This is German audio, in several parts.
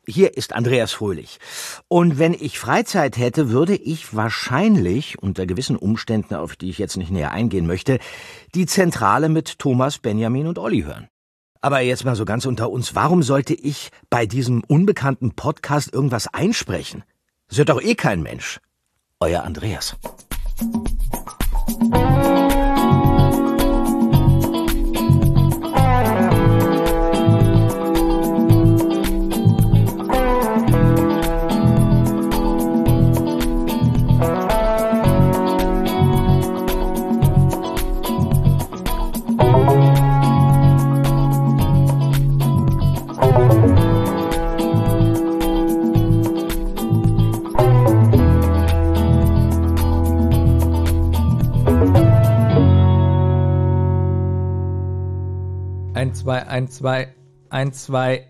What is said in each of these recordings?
Hier ist Andreas Fröhlich. Und wenn ich Freizeit hätte, würde ich wahrscheinlich, unter gewissen Umständen, auf die ich jetzt nicht näher eingehen möchte, die Zentrale mit Thomas, Benjamin und Olli hören. Aber jetzt mal so ganz unter uns, warum sollte ich bei diesem unbekannten Podcast irgendwas einsprechen? Das hört doch eh kein Mensch. Euer Andreas. Ein, zwei.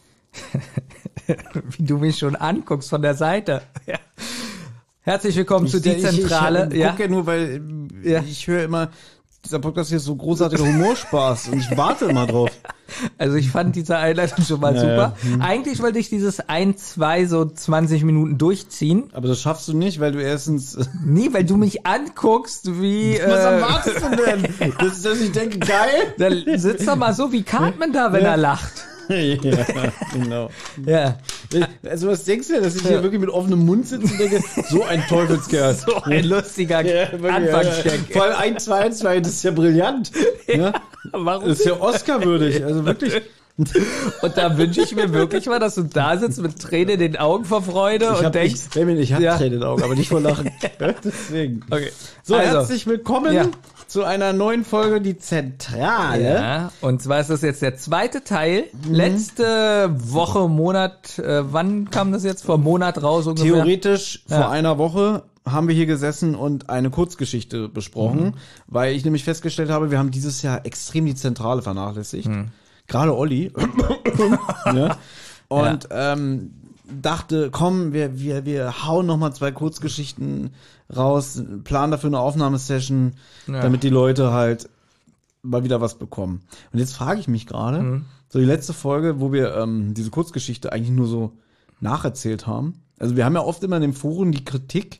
Wie du mich schon anguckst von der Seite. Ja. Herzlich willkommen zu Die Zentrale. Ich gucke ja nur, weil ich höre immer, dieser Podcast hier ist so großartiger Humorspaß und ich warte immer drauf. Also ich fand diese Einleitung schon mal super. Eigentlich wollte ich dieses 1, 2 so 20 Minuten durchziehen. Aber das schaffst du nicht, weil du erstens... Nee, weil du mich anguckst wie... Was erwartest du denn? Das ist, dass ich denke, geil. Dann sitzt doch mal so wie Cartman da, wenn er lacht. Ja, genau. Ja. Also was denkst du denn, dass ich hier wirklich mit offenem Mund sitze und denke, so ein Teufelskerl. So ein lustiger Anfangsgag. Vor allem 1, 2, 1, 2, das ist ja brillant. Ja? Warum? Das ist ja Oscar-würdig, also wirklich. Und da wünsche ich mir wirklich mal, dass du da sitzt mit Tränen in den Augen vor Freude und denkst... Ich habe Tränen in den Augen, aber nicht vor Lachen. Deswegen. Okay. So, also, herzlich willkommen zu einer neuen Folge Die Zentrale. Ja, und zwar ist das jetzt der zweite Teil. Letzte Woche, Monat, wann kam das jetzt? Vor einem Monat raus ungefähr? Theoretisch vor einer Woche haben wir hier gesessen und eine Kurzgeschichte besprochen, weil ich nämlich festgestellt habe, wir haben dieses Jahr extrem die Zentrale vernachlässigt. Gerade Olli. Ja. Und dachte, komm, wir hauen noch mal 2 Kurzgeschichten raus, planen dafür eine Aufnahmesession, damit die Leute halt mal wieder was bekommen. Und jetzt frage ich mich gerade, so die letzte Folge, wo wir diese Kurzgeschichte eigentlich nur so nacherzählt haben. Also wir haben ja oft immer in den Foren die Kritik,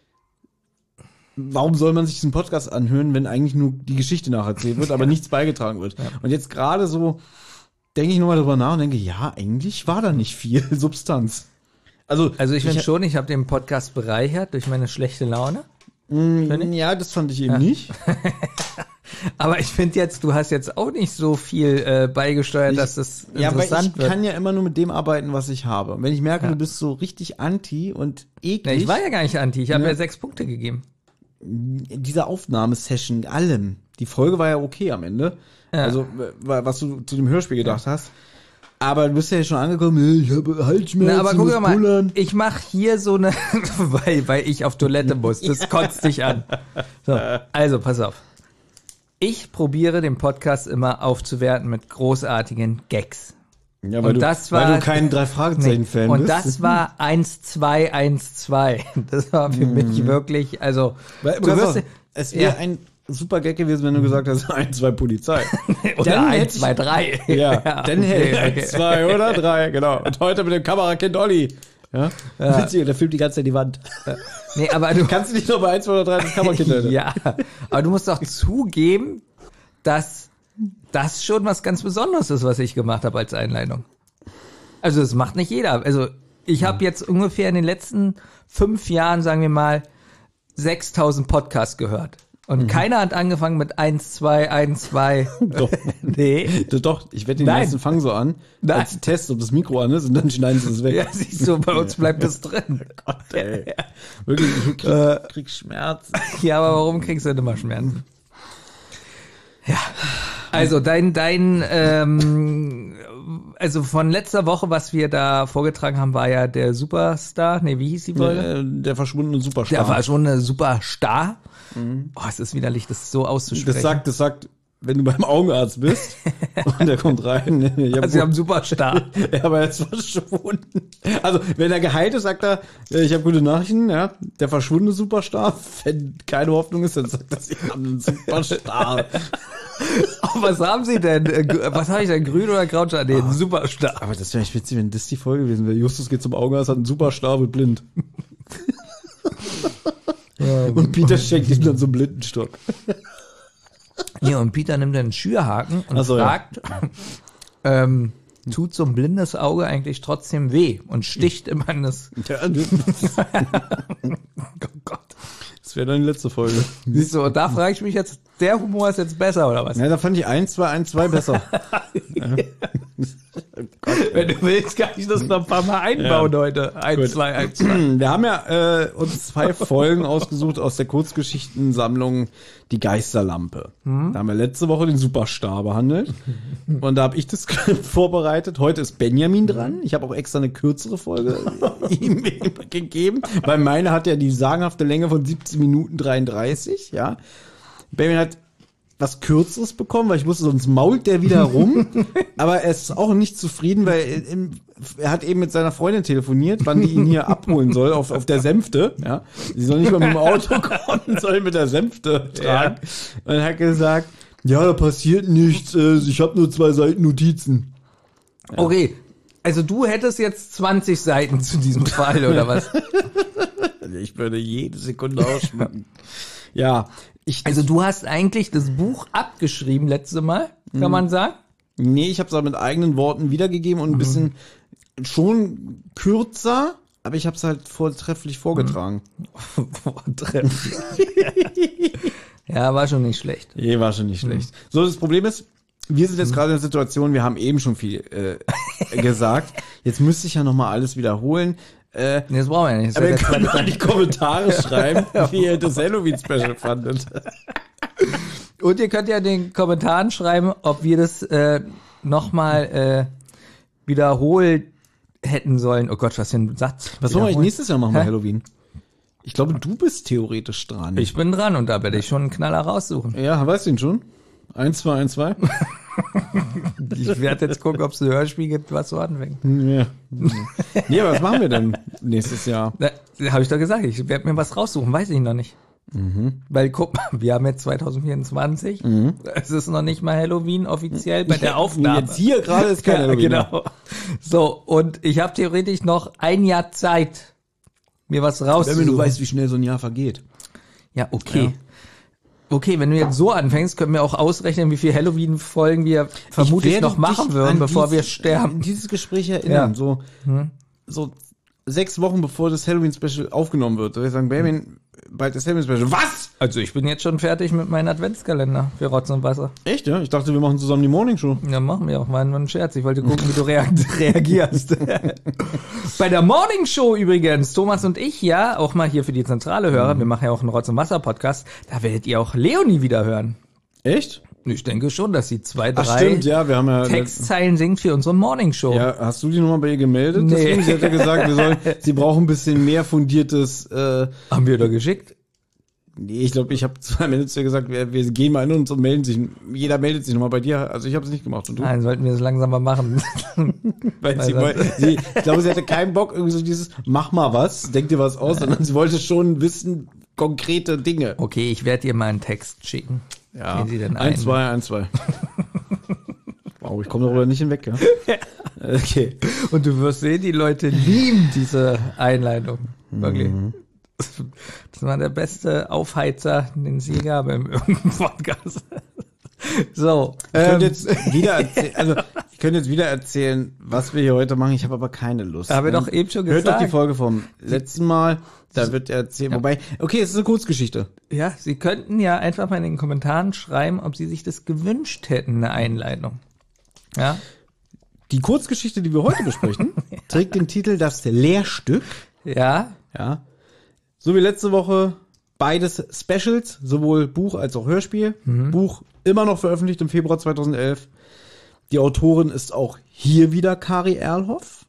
warum soll man sich diesen Podcast anhören, wenn eigentlich nur die Geschichte nacherzählt wird, aber nichts beigetragen wird. Ja. Und jetzt gerade so denke ich nochmal drüber nach und denke, ja, eigentlich war da nicht viel Substanz. Also ich finde schon, ich habe den Podcast bereichert durch meine schlechte Laune. Ja, das fand ich eben nicht. Aber ich finde jetzt, du hast jetzt auch nicht so viel beigesteuert, dass das interessant wird. Ich kann ja immer nur mit dem arbeiten, was ich habe. Und wenn ich merke, du bist so richtig anti und eklig. Na, ich war ja gar nicht anti, ich habe ja 6 Punkte gegeben. Diese Aufnahmesession, allem. Die Folge war ja okay am Ende. Ja. Also, was du zu dem Hörspiel gedacht hast. Aber du bist ja schon angekommen, ich habe Halsschmerzen. Na, aber guck mal, ich mache hier so eine, weil ich auf Toilette muss. Das kotzt dich an. So, also, pass auf. Ich probiere den Podcast immer aufzuwerten mit großartigen Gags. Ja, weil du kein 3-Fragezeichen-Fan bist. Und das war 1, 2, 1, 2. Das war für mich wirklich, also... Es wäre ein super Gag gewesen, wenn du gesagt hast, 1, 2 Polizei. Oder 1, 2, 3. Ja, dann hätte 1, 2 oder 3, genau. Und heute mit dem Kamerakind Olli. Ja. Witzig, der filmt die ganze Zeit die Wand. Nee, aber du kannst nicht noch bei 1, 2 oder 3 das Kamerakind hören. Ja, aber du musst doch zugeben, dass das schon was ganz Besonderes ist, was ich gemacht habe als Einleitung. Also das macht nicht jeder. Also ich habe jetzt ungefähr in den letzten 5 Jahren, sagen wir mal, 6.000 Podcasts gehört. Und keiner hat angefangen mit 1, 2, 1, 2. Doch. Nee. Doch, ich wette, die meisten fangen so an, als Test, ob das Mikro an ist, und dann schneiden sie es weg. Ja, siehst du, bei uns bleibt es drin. Gott, ey. Wirklich, ich krieg Schmerzen. Ja, aber warum kriegst du denn immer Schmerzen? Ja. Also also von letzter Woche, was wir da vorgetragen haben, war ja der Superstar. Nee, wie hieß die Folge? Der verschwundene Superstar. Der verschwundene Superstar. Oh, es ist widerlich, das so auszusprechen. Das sagt wenn du beim Augenarzt bist und der kommt rein. Sie haben Superstar. Ja, aber er ist verschwunden. Also, wenn er geheilt ist, sagt er, ich habe gute Nachrichten, ja, der verschwundene Superstar. Wenn keine Hoffnung ist, dann sagt er, sie haben einen Superstar. Oh, was haben Sie denn? Was habe ich denn? Grün oder Grauschar? Nee, ein Superstar. Aber das wäre echt witzig, wenn das die Folge gewesen wäre. Justus geht zum Augenarzt, hat einen Superstar, wird blind. Und Peter schenkt ihm dann so einen Blindenstock. Ja, und Peter nimmt einen Schürhaken und so, fragt, tut so ein blindes Auge eigentlich trotzdem weh und sticht immer in das... Ja, Oh Gott. das wäre dann die letzte Folge. Siehst du, und da frage ich mich jetzt, der Humor ist jetzt besser, oder was? Ja, da fand ich 1-2-1-2 besser. Wenn du willst, kann ich das noch ein paar Mal einbauen heute. 1, 2, 1, 2. Wir haben ja uns 2 Folgen ausgesucht aus der Kurzgeschichtensammlung Die Geisterlampe. Da haben wir letzte Woche den Superstar behandelt. Und da habe ich das vorbereitet. Heute ist Benjamin dran. Ich habe auch extra eine kürzere Folge ihm gegeben, weil meine hat ja die sagenhafte Länge von 17 Minuten 33. Ja. Benjamin hat was Kürzeres bekommen, weil ich wusste, sonst mault der wieder rum. Aber er ist auch nicht zufrieden, weil er hat eben mit seiner Freundin telefoniert, wann die ihn hier abholen soll, auf der Sänfte. Ja, sie soll nicht mal mit dem Auto kommen, soll mit der Sänfte tragen. Und er hat gesagt, ja, da passiert nichts, ich habe nur 2 Seiten Notizen. Ja. Okay, also du hättest jetzt 20 Seiten zu diesem Fall, oder was? Ich würde jede Sekunde ausschmücken. Ja. Also du hast eigentlich das Buch abgeschrieben letzte Mal, kann man sagen? Nee, ich habe es aber mit eigenen Worten wiedergegeben und ein bisschen schon kürzer, aber ich habe es halt vortrefflich vorgetragen. Vortrefflich. Ja, war schon nicht schlecht. Nee, war schon nicht schlecht. So, das Problem ist, wir sind jetzt gerade in der Situation, wir haben eben schon viel gesagt. Jetzt müsste ich ja nochmal alles wiederholen. Nee, das brauchen wir ja nicht. Aber ihr könnt mal in die Kommentare schreiben, wie ihr das Halloween-Special fandet. Und ihr könnt ja in den Kommentaren schreiben, ob wir das nochmal wiederholt hätten sollen. Oh Gott, was für ein Satz. Was wollen wir eigentlich nächstes Jahr machen bei Halloween? Ich glaube, du bist theoretisch dran. Ich bin dran und da werde ich schon einen Knaller raussuchen. Ja, weißt du ihn schon? 1, 2, 1, 2? Ich werde jetzt gucken, ob es ein Hörspiel gibt, was so anfängt. Ja. Nee, aber was machen wir denn nächstes Jahr? Habe ich doch gesagt, ich werde mir was raussuchen, weiß ich noch nicht. Weil guck mal, wir haben jetzt 2024, es ist noch nicht mal Halloween offiziell bei der Aufnahme. Jetzt hier gerade ist kein Halloween. Genau. So, und ich habe theoretisch noch ein Jahr Zeit, mir was rauszusuchen. Wenn du weißt, wie schnell so ein Jahr vergeht. Ja, okay. Ja. Okay, wenn du jetzt so anfängst, können wir auch ausrechnen, wie viele Halloween-Folgen wir vermutlich noch machen würden, bevor wir sterben. An dieses Gespräch erinnern, so 6 Wochen bevor das Halloween-Special aufgenommen wird. Da würde ich sagen, Benjamin, bald das Halloween-Special. Was? Also ich bin jetzt schon fertig mit meinem Adventskalender für Rotz und Wasser. Echt, ja? Ich dachte, wir machen zusammen die Morning Show. Ja, machen wir auch. War nur ein Scherz. Ich wollte gucken, wie du reagierst. Bei der Morning Show übrigens, Thomas und ich, ja, auch mal hier für die zentrale Hörer, wir machen ja auch einen Rotz und Wasser Podcast, da werdet ihr auch Leonie wieder hören. Echt? Ich denke schon, dass sie 2, 3 stimmt, ja, wir haben ja Textzeilen singt für unsere Morning Show. Ja, hast du die nochmal bei ihr gemeldet? Nee. Deswegen, sie hat ja gesagt, sie brauchen ein bisschen mehr fundiertes. Haben wir da geschickt? Nee, ich glaube, ich habe 2 Minuten zu ihr gesagt, wir gehen mal in uns und melden sich. Jeder meldet sich nochmal bei dir. Also ich habe es nicht gemacht. Und du? Nein, sollten wir es langsam mal machen. Ich glaube, sie hatte keinen Bock, irgendwie so dieses, mach mal was, denk dir was aus, sondern sie wollte schon wissen, konkrete Dinge. Okay, ich werde dir mal einen Text schicken. Ja, 1, 2, 1, 2. Wow, ich komme darüber nicht hinweg, ja? Okay. Und du wirst sehen, die Leute lieben diese Einleitung. Wirklich. Das war der beste Aufheizer, den sie gab im Podcast. So. Ich könnte jetzt wieder erzählen, was wir hier heute machen. Ich habe aber keine Lust. Habe doch eben schon gesagt. Hört doch die Folge vom letzten Mal. Da wird er erzählen. Ja. Wobei, okay, es ist eine Kurzgeschichte. Ja, Sie könnten ja einfach mal in den Kommentaren schreiben, ob Sie sich das gewünscht hätten, eine Einleitung. Ja. Die Kurzgeschichte, die wir heute besprechen, trägt den Titel Das Lehrstück. Ja. Ja. So wie letzte Woche beides Specials, sowohl Buch als auch Hörspiel. Buch immer noch veröffentlicht im Februar 2011. Die Autorin ist auch hier wieder Kari Erlhoff.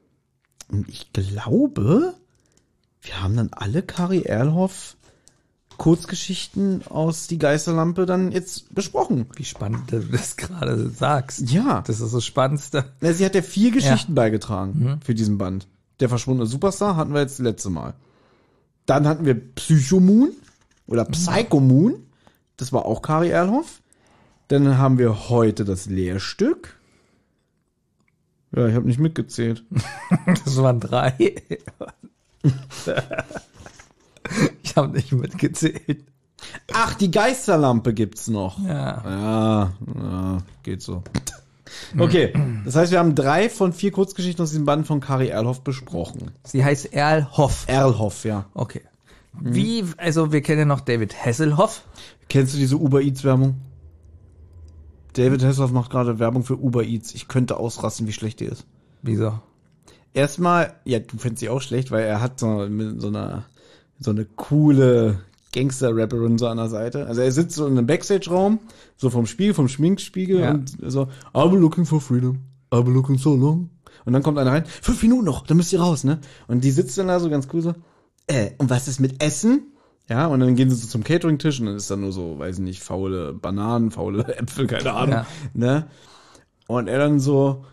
Und ich glaube, wir haben dann alle Kari Erlhoff Kurzgeschichten aus Die Geisterlampe dann jetzt besprochen. Wie spannend du das gerade sagst. Ja. Das ist das Spannendste. Ja, sie hat ja 4 Geschichten beigetragen für diesen Band. Der verschwundene Superstar hatten wir jetzt das letzte Mal. Dann hatten wir Psychomoon oder Psychomoon. Das war auch Kari Erlhoff. Dann haben wir heute das Lehrstück. Ja, ich habe nicht mitgezählt. Das waren 3. Ich habe nicht mitgezählt. Ach, die Geisterlampe gibt's noch. Ja. Ja, geht so. Okay, das heißt, wir haben 3 von 4 Kurzgeschichten aus diesem Band von Kari Erlhoff besprochen. Sie heißt Erlhoff. Erlhoff, ja. Okay. Also wir kennen ja noch David Hasselhoff. Kennst du diese Uber Eats Werbung? David Hasselhoff macht gerade Werbung für Uber Eats. Ich könnte ausrasten, wie schlecht die ist. Wieso? Erstmal, ja, du findest sie auch schlecht, weil er hat so eine coole Gangster-Rapperin so an der Seite. Also er sitzt so in einem Backstage-Raum, so vom Schminkspiegel und so, I've been looking for freedom, I've been looking so long. Und dann kommt einer rein, 5 Minuten noch, dann müsst ihr raus, ne? Und die sitzt dann da so ganz cool so, und was ist mit Essen? Ja, und dann gehen sie so zum Catering-Tisch und dann ist da nur so, weiß ich nicht, faule Bananen, faule Äpfel, keine Ahnung, ne? Und er dann so,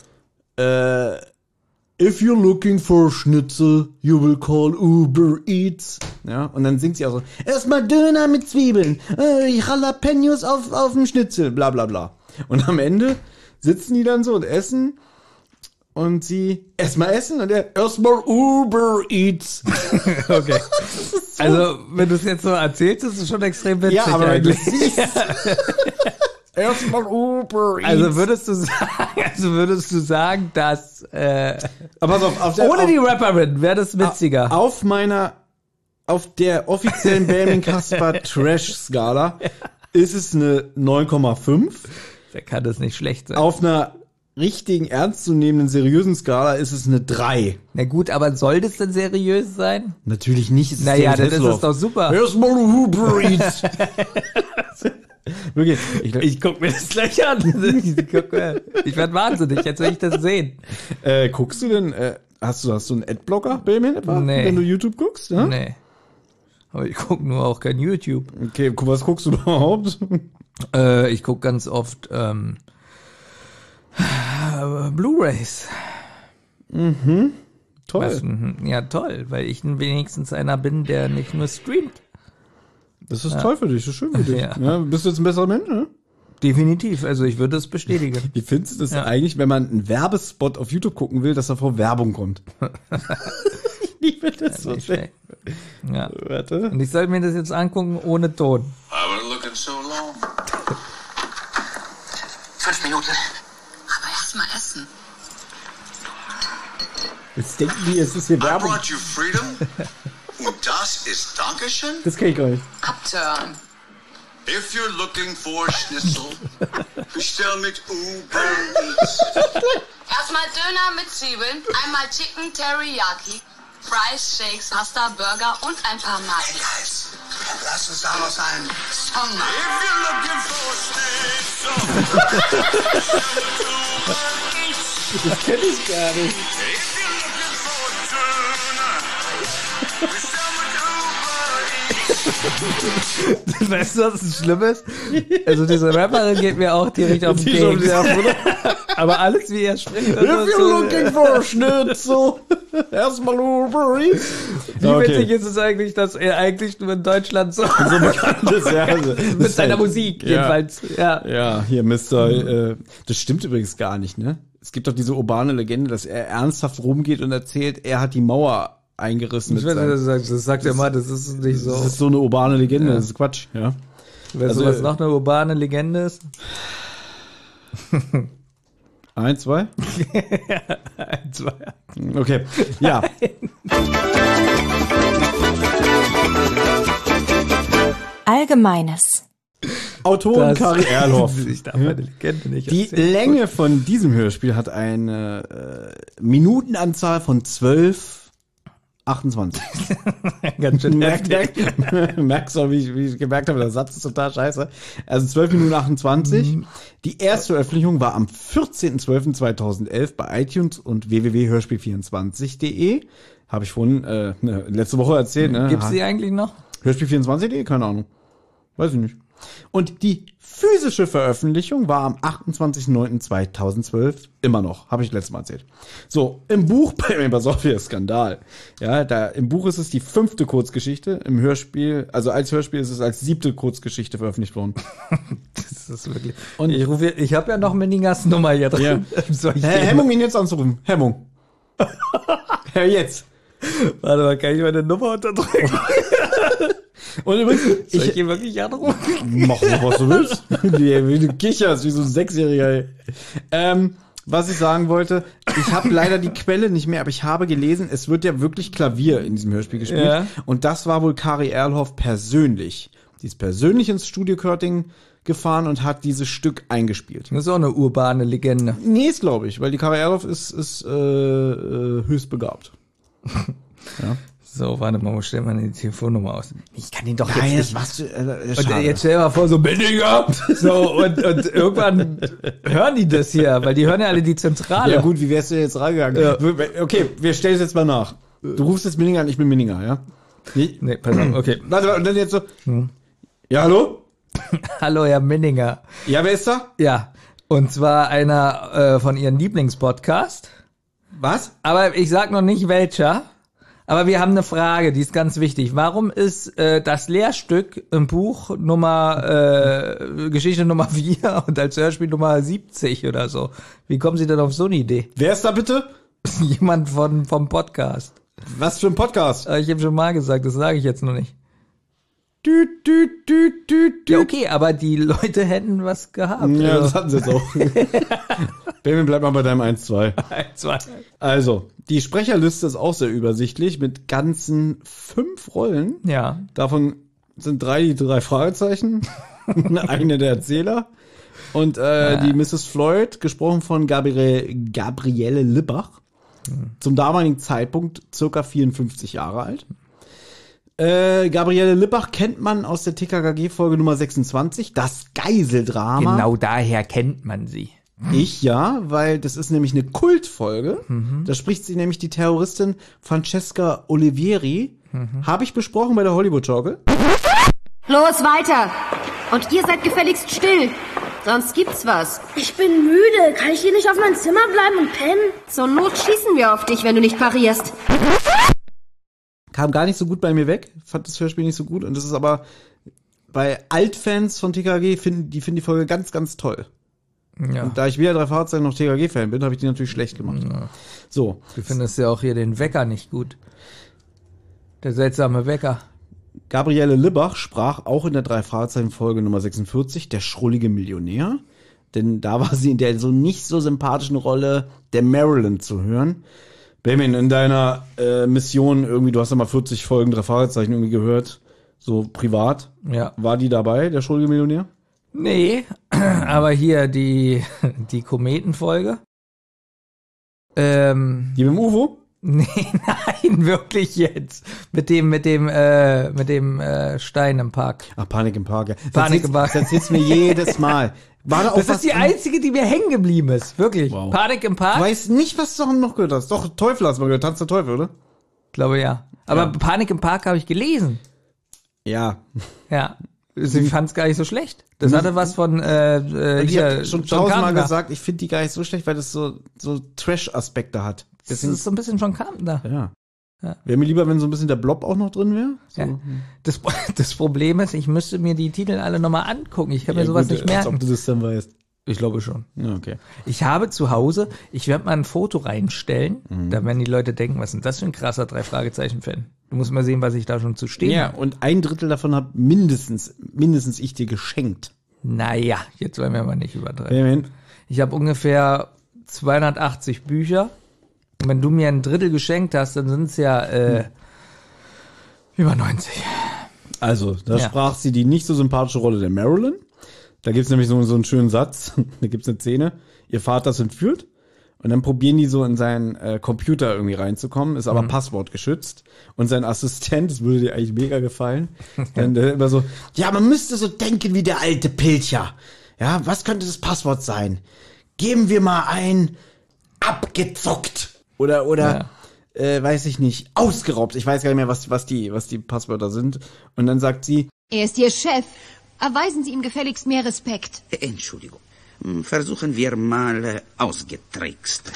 if you're looking for Schnitzel, you will call Uber Eats. Ja, und dann singt sie auch so, erstmal Döner mit Zwiebeln, Jalapenos auf dem Schnitzel, bla bla bla. Und am Ende sitzen die dann so und essen und sie erstmal essen und er erstmal Uber Eats. Okay. Also, wenn du es jetzt so erzählst, ist es schon extrem witzig. Ja, aber eigentlich. du siehst erstmal Uber Eats. Also würdest du sagen, dass aber ohne die Rapperin wäre das witziger. Auf der offiziellen Benjamin Caspar Trash Skala ist es eine 9,5. Wer kann das nicht schlecht sein? Auf einer richtigen, ernstzunehmenden, seriösen Skala ist es eine 3. Na gut, aber soll das denn seriös sein? Natürlich nicht. Es ist Naja, David dann ist Hasselhoff. es doch super. Erstmal Uber Eats. Wirklich. Ich guck mir das gleich an. Ich werd wahnsinnig, jetzt will ich das sehen. Guckst du denn, hast du einen Adblocker, Benjamin, etwa? Nee. Wenn du YouTube guckst? Ja? Nee. Aber ich guck nur auch kein YouTube. Okay, was guckst du überhaupt? Ich guck ganz oft Blu-rays. Toll. Was, ja, toll, weil ich wenigstens einer bin, der nicht nur streamt. Das ist toll für dich, das ist schön für dich. Ja. Ja, bist du jetzt ein besserer Mensch, ne? Definitiv, also ich würde es bestätigen. Wie findest du das eigentlich, wenn man einen Werbespot auf YouTube gucken will, dass davor Werbung kommt? Ich finde das so Nicht schlecht. schlecht. Ja. Warte. Und ich soll mir das jetzt angucken ohne Ton. I was looking so long. 5 Minuten. Aber erst mal essen. Jetzt denken die, es ist hier I Werbung. brought you freedom. Und das ist Dankeschön? Das kenn ich gar nicht. Abturn. If you're looking for Schnitzel, bestell mit Uber Eats. Erstmal Döner mit Zwiebeln, einmal Chicken Teriyaki, Fries, Shakes, Pasta, Burger und ein paar Maggi. Guys, lass uns daraus einen Song machen. If you're looking for Schnitzel, Das kenn ich gar nicht. if you're looking for Döner, bestell mit Uber Eats. Weißt du, was das Schlimme ist? Also diese Rapperin geht mir auch direkt auf den Die schon Keks. sehr oder? Aber alles, wie er spricht. If you're looking for Schnitzel, erstmal Uber Eats. Wie witzig ist es eigentlich, dass er eigentlich nur in Deutschland so bekannt ist, ja. Also, mit seiner Musik jedenfalls. Ja. Ja, hier Mr. Das stimmt übrigens gar nicht, ne? Es gibt doch diese urbane Legende, dass er ernsthaft rumgeht und erzählt, er hat die Mauer eingerissen. Ich weiß nicht, das sagt er mal, das ist nicht so. Das ist so eine urbane Legende, das ist Quatsch, ja. Weißt also, du, was noch eine urbane Legende ist? 1, 2? 1, 2. Okay, ja. Allgemeines. Autorin Kari Erlhoff. Ich darf meine Legende nicht Die erzählen. Länge von diesem Hörspiel hat eine Minutenanzahl von 12:28. Ganz schön heftig. Merkst du, wie ich gemerkt habe, der Satz ist total scheiße. Also 12 Minuten 28. Die erste Veröffentlichung war am 14.12.2011 bei iTunes und www.hörspiel24.de. Habe ich vorhin letzte Woche erzählt. Ne? Gibt's die eigentlich noch? Hörspiel24.de? Keine Ahnung. Weiß ich nicht. Und die physische Veröffentlichung war am 28.09.2012 immer noch. Habe ich letztes Mal erzählt. So, im Buch, pass auf, hier Skandal. Ja, im Buch ist es die 5. Kurzgeschichte. Im Hörspiel, also als Hörspiel ist es als 7. Kurzgeschichte veröffentlicht worden. Das ist wirklich. Und ich habe ja noch Menningers Nummer hier drin. Ja. Soll ich Hemmung, ihn jetzt anzurufen. Hemmung. Ja, jetzt. Warte mal, kann ich meine Nummer unterdrücken? Und übrigens, Soll ich ihn wirklich anrufen? mach doch, was du willst. Wie du kicherst, wie so ein 6-Jähriger. Was ich sagen wollte, ich habe leider die Quelle nicht mehr, aber ich habe gelesen, es wird ja wirklich Klavier in diesem Hörspiel gespielt. Ja. Und das war wohl Kari Erlhoff persönlich. Die ist persönlich ins Studio Körting gefahren und hat dieses Stück eingespielt. Das ist auch eine urbane Legende. Nee, ist glaube ich, weil die Kari Erlhoff ist höchst begabt. Ja. So, warte mal, wo stellt man die Telefonnummer aus? Ich kann ihn doch Nein, jetzt das nicht. machst du, Und jetzt stell dir mal vor, so Bendiger. So, und irgendwann hören die das hier, weil die hören ja alle die Zentrale. Ja gut, wie wärst du jetzt rangegangen? Ja. Okay, wir stellen es jetzt mal nach. Du rufst jetzt Minninger an, ich bin Minninger, ja? Nee, pass auf, okay. Warte, und dann jetzt so. Ja, hallo? Hallo, Herr Minninger. Ja, wer ist da? Ja, und zwar einer von Ihren Lieblingspodcast. Was? Aber ich sag noch nicht welcher. Aber wir haben eine Frage, die ist ganz wichtig. Warum ist das Lehrstück im Buch Geschichte Nummer 4 und als Hörspiel Nummer 70 oder so? Wie kommen Sie denn auf so eine Idee? Wer ist da bitte? Jemand vom Podcast. Was für ein Podcast? Ich habe schon mal gesagt, das sage ich jetzt noch nicht. Düt, düt, düt, düt, düt. Ja, okay, aber die Leute hätten was gehabt. Ja, das hatten sie jetzt auch. Benjamin, bleib mal bei deinem 1-2. 2. Also, die Sprecherliste ist auch sehr übersichtlich mit ganzen 5 Rollen. Ja. Davon sind 3 die 3 Fragezeichen, eine der Erzähler und die Mrs. Floyd, gesprochen von Gabriele Lippach, zum damaligen Zeitpunkt circa 54 Jahre alt. Gabriele Lippach kennt man aus der TKKG-Folge Nummer 26, das Geiseldrama. Genau daher kennt man sie. Ich ja, weil das ist nämlich eine Kultfolge. Da spricht sie nämlich die Terroristin Francesca Olivieri. Habe ich besprochen bei der Hollywood-Schaukel. Los, weiter! Und ihr seid gefälligst still. Sonst gibt's was. Ich bin müde. Kann ich hier nicht auf mein Zimmer bleiben und pennen? Zur Not schießen wir auf dich, wenn du nicht parierst. Kam gar nicht so gut bei mir weg. Fand das Hörspiel nicht so gut. Und das ist aber bei Altfans von TKG finden die Folge ganz, ganz toll. Ja. Und da ich weder 3 Fahrzeuge noch TKG-Fan bin, habe ich die natürlich schlecht gemacht. Ja. So. Du findest ja auch hier den Wecker nicht gut. Der seltsame Wecker. Gabriele Lippach sprach auch in der 3-Fragezeichen-Folge Nummer 46, der schrullige Millionär. Denn da war sie in der so nicht so sympathischen Rolle der Marilyn zu hören. Benjamin, in deiner Mission irgendwie, du hast ja mal 40 Folgen 3 Fragezeichen irgendwie gehört, so privat. Ja. War die dabei, der schrullige Millionär? Nee, aber hier die Kometenfolge. Die mit dem UFO? Nee, nein, wirklich jetzt. Mit dem Stein im Park. Ach, Panik im Park. Ja. Panik im Park. Das erzählst mir jedes Mal. War da auch Das was ist die drin? einzige, die mir hängen geblieben ist. Wirklich. Wow. Panik im Du Park? weißt nicht, was du noch gehört hast. Doch, Teufel hast du mal gehört. Tanz der Teufel, oder? Ich glaube ja. Aber Ja. Panik im Park habe ich gelesen. Ja. Ja. Ich fand's gar nicht so schlecht. Das hatte was von Ich hier habe schon John 1000-mal Carpenter. gesagt, ich finde die gar nicht so schlecht, weil das so Trash-Aspekte hat. Das ist so ein bisschen John Carpenter. Ja. Ja. Wäre mir lieber, wenn so ein bisschen der Blob auch noch drin wäre. So. Ja. Das Problem ist, ich müsste mir die Titel alle nochmal angucken. Ich kann mir sowas nicht Als merken. ob du das dann weißt. Ich glaube schon. Ja, okay. Ich habe zu Hause, ich werde mal ein Foto reinstellen, da werden die Leute denken, was ist denn das für ein krasser 3-Fragezeichen-Fan? Du musst mal sehen, was ich da schon zu stehen Ja, habe. und 1/3 davon habe mindestens ich dir geschenkt. Naja, jetzt wollen wir mal nicht übertreiben. Benjamin, Ich habe ungefähr 280 Bücher. Und wenn du mir 1/3 geschenkt hast, dann sind es ja über 90. also, da Ja. sprach sie die nicht so sympathische Rolle der Marilyn. Da gibt's nämlich so einen schönen Satz. Da gibt's eine Szene. Ihr Vater ist entführt. Und dann probieren die so in seinen Computer irgendwie reinzukommen, ist aber passwortgeschützt. Und sein Assistent, das würde dir eigentlich mega gefallen, dann der immer so, ja, man müsste so denken wie der alte Pilcher. Ja, was könnte das Passwort sein? Geben wir mal ein abgezuckt. Oder weiß ich nicht, ausgeraubt. Ich weiß gar nicht mehr, was die Passwörter sind. Und dann sagt sie, Er ist Ihr Chef. Erweisen Sie ihm gefälligst mehr Respekt. Entschuldigung. Versuchen wir mal ausgetrickst.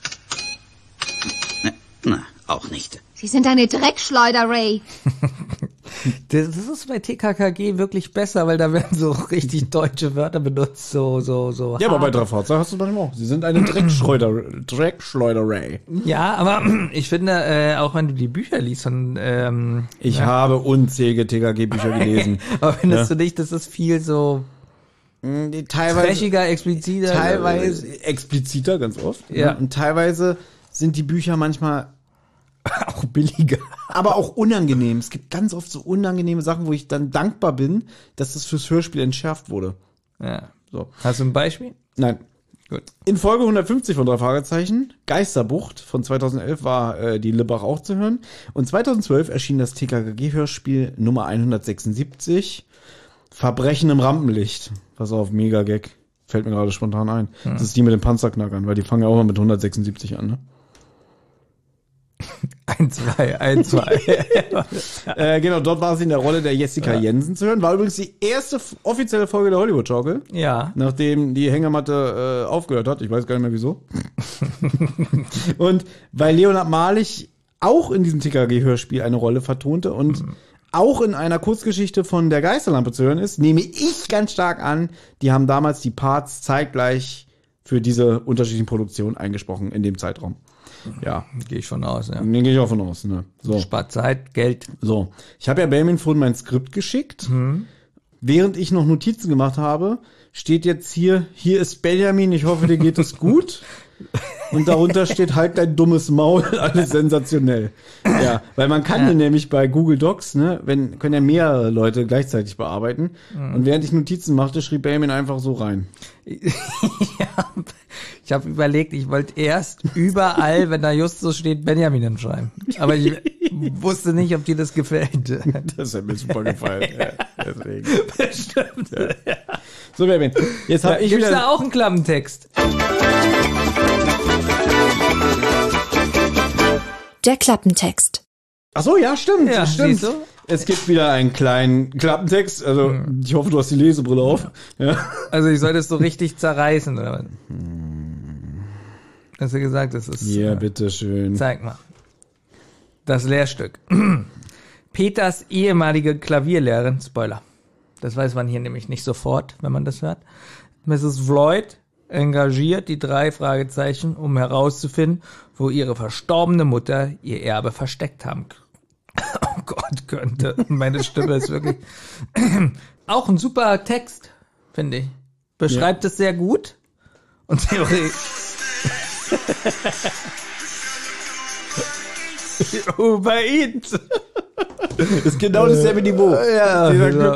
Na, auch nicht. Sie sind eine Dreckschleuder, Ray. Das ist bei TKKG wirklich besser, weil da werden so richtig deutsche Wörter benutzt, so. ja, aber bei drei Fahrzeugen hast du doch immer auch. Sie sind eine Dreckschleuder-Ray. Ja, aber ich finde, auch wenn du die Bücher liest von, Ich habe unzählige TKG-Bücher gelesen. aber findest du nicht, das ist viel so Teilweise trashiger, expliziter? Teilweise expliziter, ganz oft. Ja. Ne? Und teilweise sind die Bücher manchmal auch billiger. aber auch unangenehm. Es gibt ganz oft so unangenehme Sachen, wo ich dann dankbar bin, dass das fürs Hörspiel entschärft wurde. Ja. So. Hast du ein Beispiel? Nein. Gut. In Folge 150 von 3 Fragezeichen, Geisterbucht von 2011 war die Libbach auch zu hören. Und 2012 erschien das TKKG-Hörspiel Nummer 176, Verbrechen im Rampenlicht. Pass auf, mega Gag. Fällt mir gerade spontan ein. Das ist die mit den Panzerknackern, weil die fangen ja auch mal mit 176 an, ne? 1, 2. Genau, dort war sie in der Rolle der Jessica Jensen zu hören. War übrigens die erste offizielle Folge der Hollywood-Schaukel. Ja. Nachdem die Hängematte aufgehört hat. Ich weiß gar nicht mehr wieso. Und weil Leonhard Malich auch in diesem TKG-Hörspiel eine Rolle vertonte und auch in einer Kurzgeschichte von der Geisterlampe zu hören ist, nehme ich ganz stark an, die haben damals die Parts zeitgleich für diese unterschiedlichen Produktionen eingesprochen in dem Zeitraum. Ja. Gehe ich von aus, ja. Den gehe ich auch von aus, ne? So. Spart Zeit, Geld. So. Ich habe ja Benjamin vorhin mein Skript geschickt. Während ich noch Notizen gemacht habe, steht jetzt hier ist Benjamin, ich hoffe, dir geht es gut. Und darunter steht, halt dein dummes Maul, alles sensationell. Ja, weil man kann nämlich bei Google Docs, ne, können ja mehrere Leute gleichzeitig bearbeiten. Und während ich Notizen machte, schrieb Benjamin einfach so rein. Ich habe überlegt, ich wollte erst überall, wenn da just so steht, Benjamin hinschreiben. Aber ich wusste nicht, ob dir das gefällt. Das hat mir super gefallen. Ja, deswegen. Bestimmt. Ja. So, Benjamin, jetzt habe ich Gibt's wieder... da auch einen Klappentext? Der Klappentext. Ach so, ja, stimmt. Ja, stimmt. siehst du? Es gibt wieder einen kleinen Klappentext. Also, ich hoffe, du hast die Lesebrille auf. Ja. Also ich soll das so richtig zerreißen, oder was? Hast du gesagt, das ist... Ja, bitteschön. Zeig mal. Das Lehrstück. Peters ehemalige Klavierlehrerin, Spoiler. Das weiß man hier nämlich nicht sofort, wenn man das hört. Mrs. Floyd engagiert die 3 Fragezeichen, um herauszufinden, wo ihre verstorbene Mutter ihr Erbe versteckt haben. Oh Gott, könnte. Meine Stimme ist wirklich... Auch ein super Text, finde ich. Beschreibt es sehr gut. Und theoretisch... Uber Eats. Das ist genau dasselbe Niveau. Ja, genau.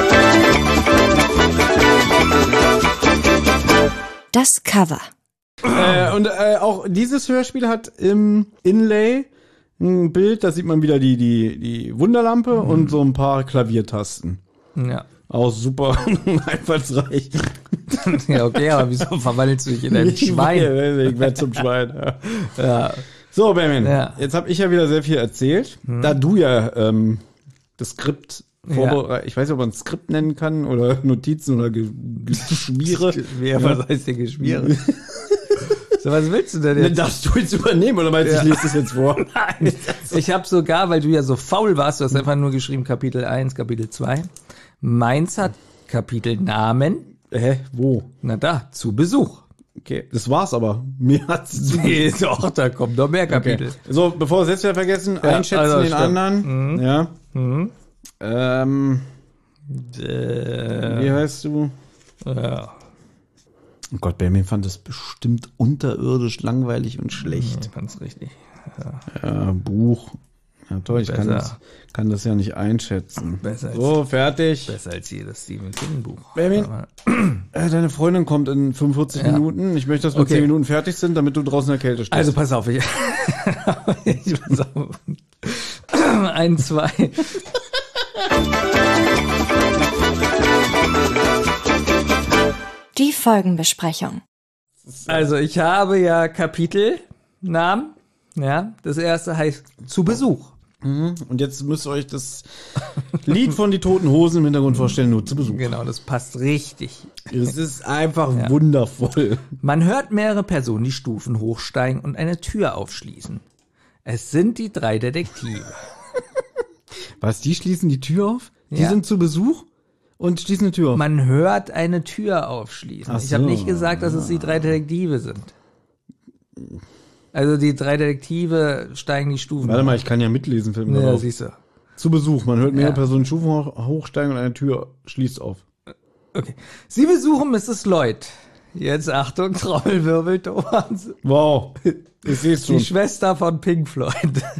Das Cover. Und auch dieses Hörspiel hat im Inlay ein Bild, da sieht man wieder die Wunderlampe und so ein paar Klaviertasten. Ja. Auch super einfallsreich. Ja, okay, aber wieso verwandelst du dich in ein Schwein? Ich werde zum Schwein. Ja. So, Benjamin, jetzt habe ich ja wieder sehr viel erzählt. Da du ja das Skript vorbereitet, ich weiß nicht, ob man ein Skript nennen kann oder Notizen oder Geschmiere. Was heißt denn Geschmiere? So, was willst du denn jetzt? Darfst du jetzt übernehmen oder meinst du, ich lese das jetzt vor? Nein, ich habe sogar, weil du ja so faul warst, du hast einfach nur geschrieben Kapitel 1, Kapitel 2. Meins hat Kapitelnamen. Wo? Na da, zu Besuch. Okay, das war's aber. Mir hat's Nee, doch, da kommt noch mehr Kapitel. Okay. So, bevor wir es jetzt wieder vergessen, einschätzen also den stimmt. anderen. Ja. Wie heißt du? Ja. Oh Gott, Benjamin fand das bestimmt unterirdisch langweilig und schlecht. Ganz richtig. Ja, Buch. Ja, toll, ich Besser. kann das ja nicht einschätzen. Besser So, fertig. Besser als jedes Stephen King Buch. Benjamin, deine Freundin kommt in 45 Minuten. Ich möchte, dass wir 10 Minuten fertig sind, damit du draußen in der Kälte stehst. Also pass auf, ich pass auf. 1, 2. Die Folgenbesprechung. Also ich habe ja Kapitelnamen Ja, das erste heißt zu Besuch. Und jetzt müsst ihr euch das Lied von Die Toten Hosen im Hintergrund vorstellen, nur zu Besuch. Genau, das passt richtig. Es ist einfach wundervoll. Man hört mehrere Personen die Stufen hochsteigen und eine Tür aufschließen. Es sind die 3 Detektive. Was, die schließen die Tür auf? Die Ja. sind zu Besuch und schließen eine Tür auf? Man hört eine Tür aufschließen. Ach Ich habe so. nicht gesagt, dass es die 3 Detektive sind. Also die 3 Detektive steigen die Stufen Warte hoch. mal, ich kann ja mitlesen, Film. Ja, drauf. siehst du. Zu Besuch. Man hört mehrere Ja. Personen Stufen hochsteigen und eine Tür schließt auf. Okay. Sie besuchen Mrs. Lloyd. Jetzt Achtung, Trommelwirbel, Thomas. Wow. Ich sehe es Die schon. Schwester von Pink Floyd.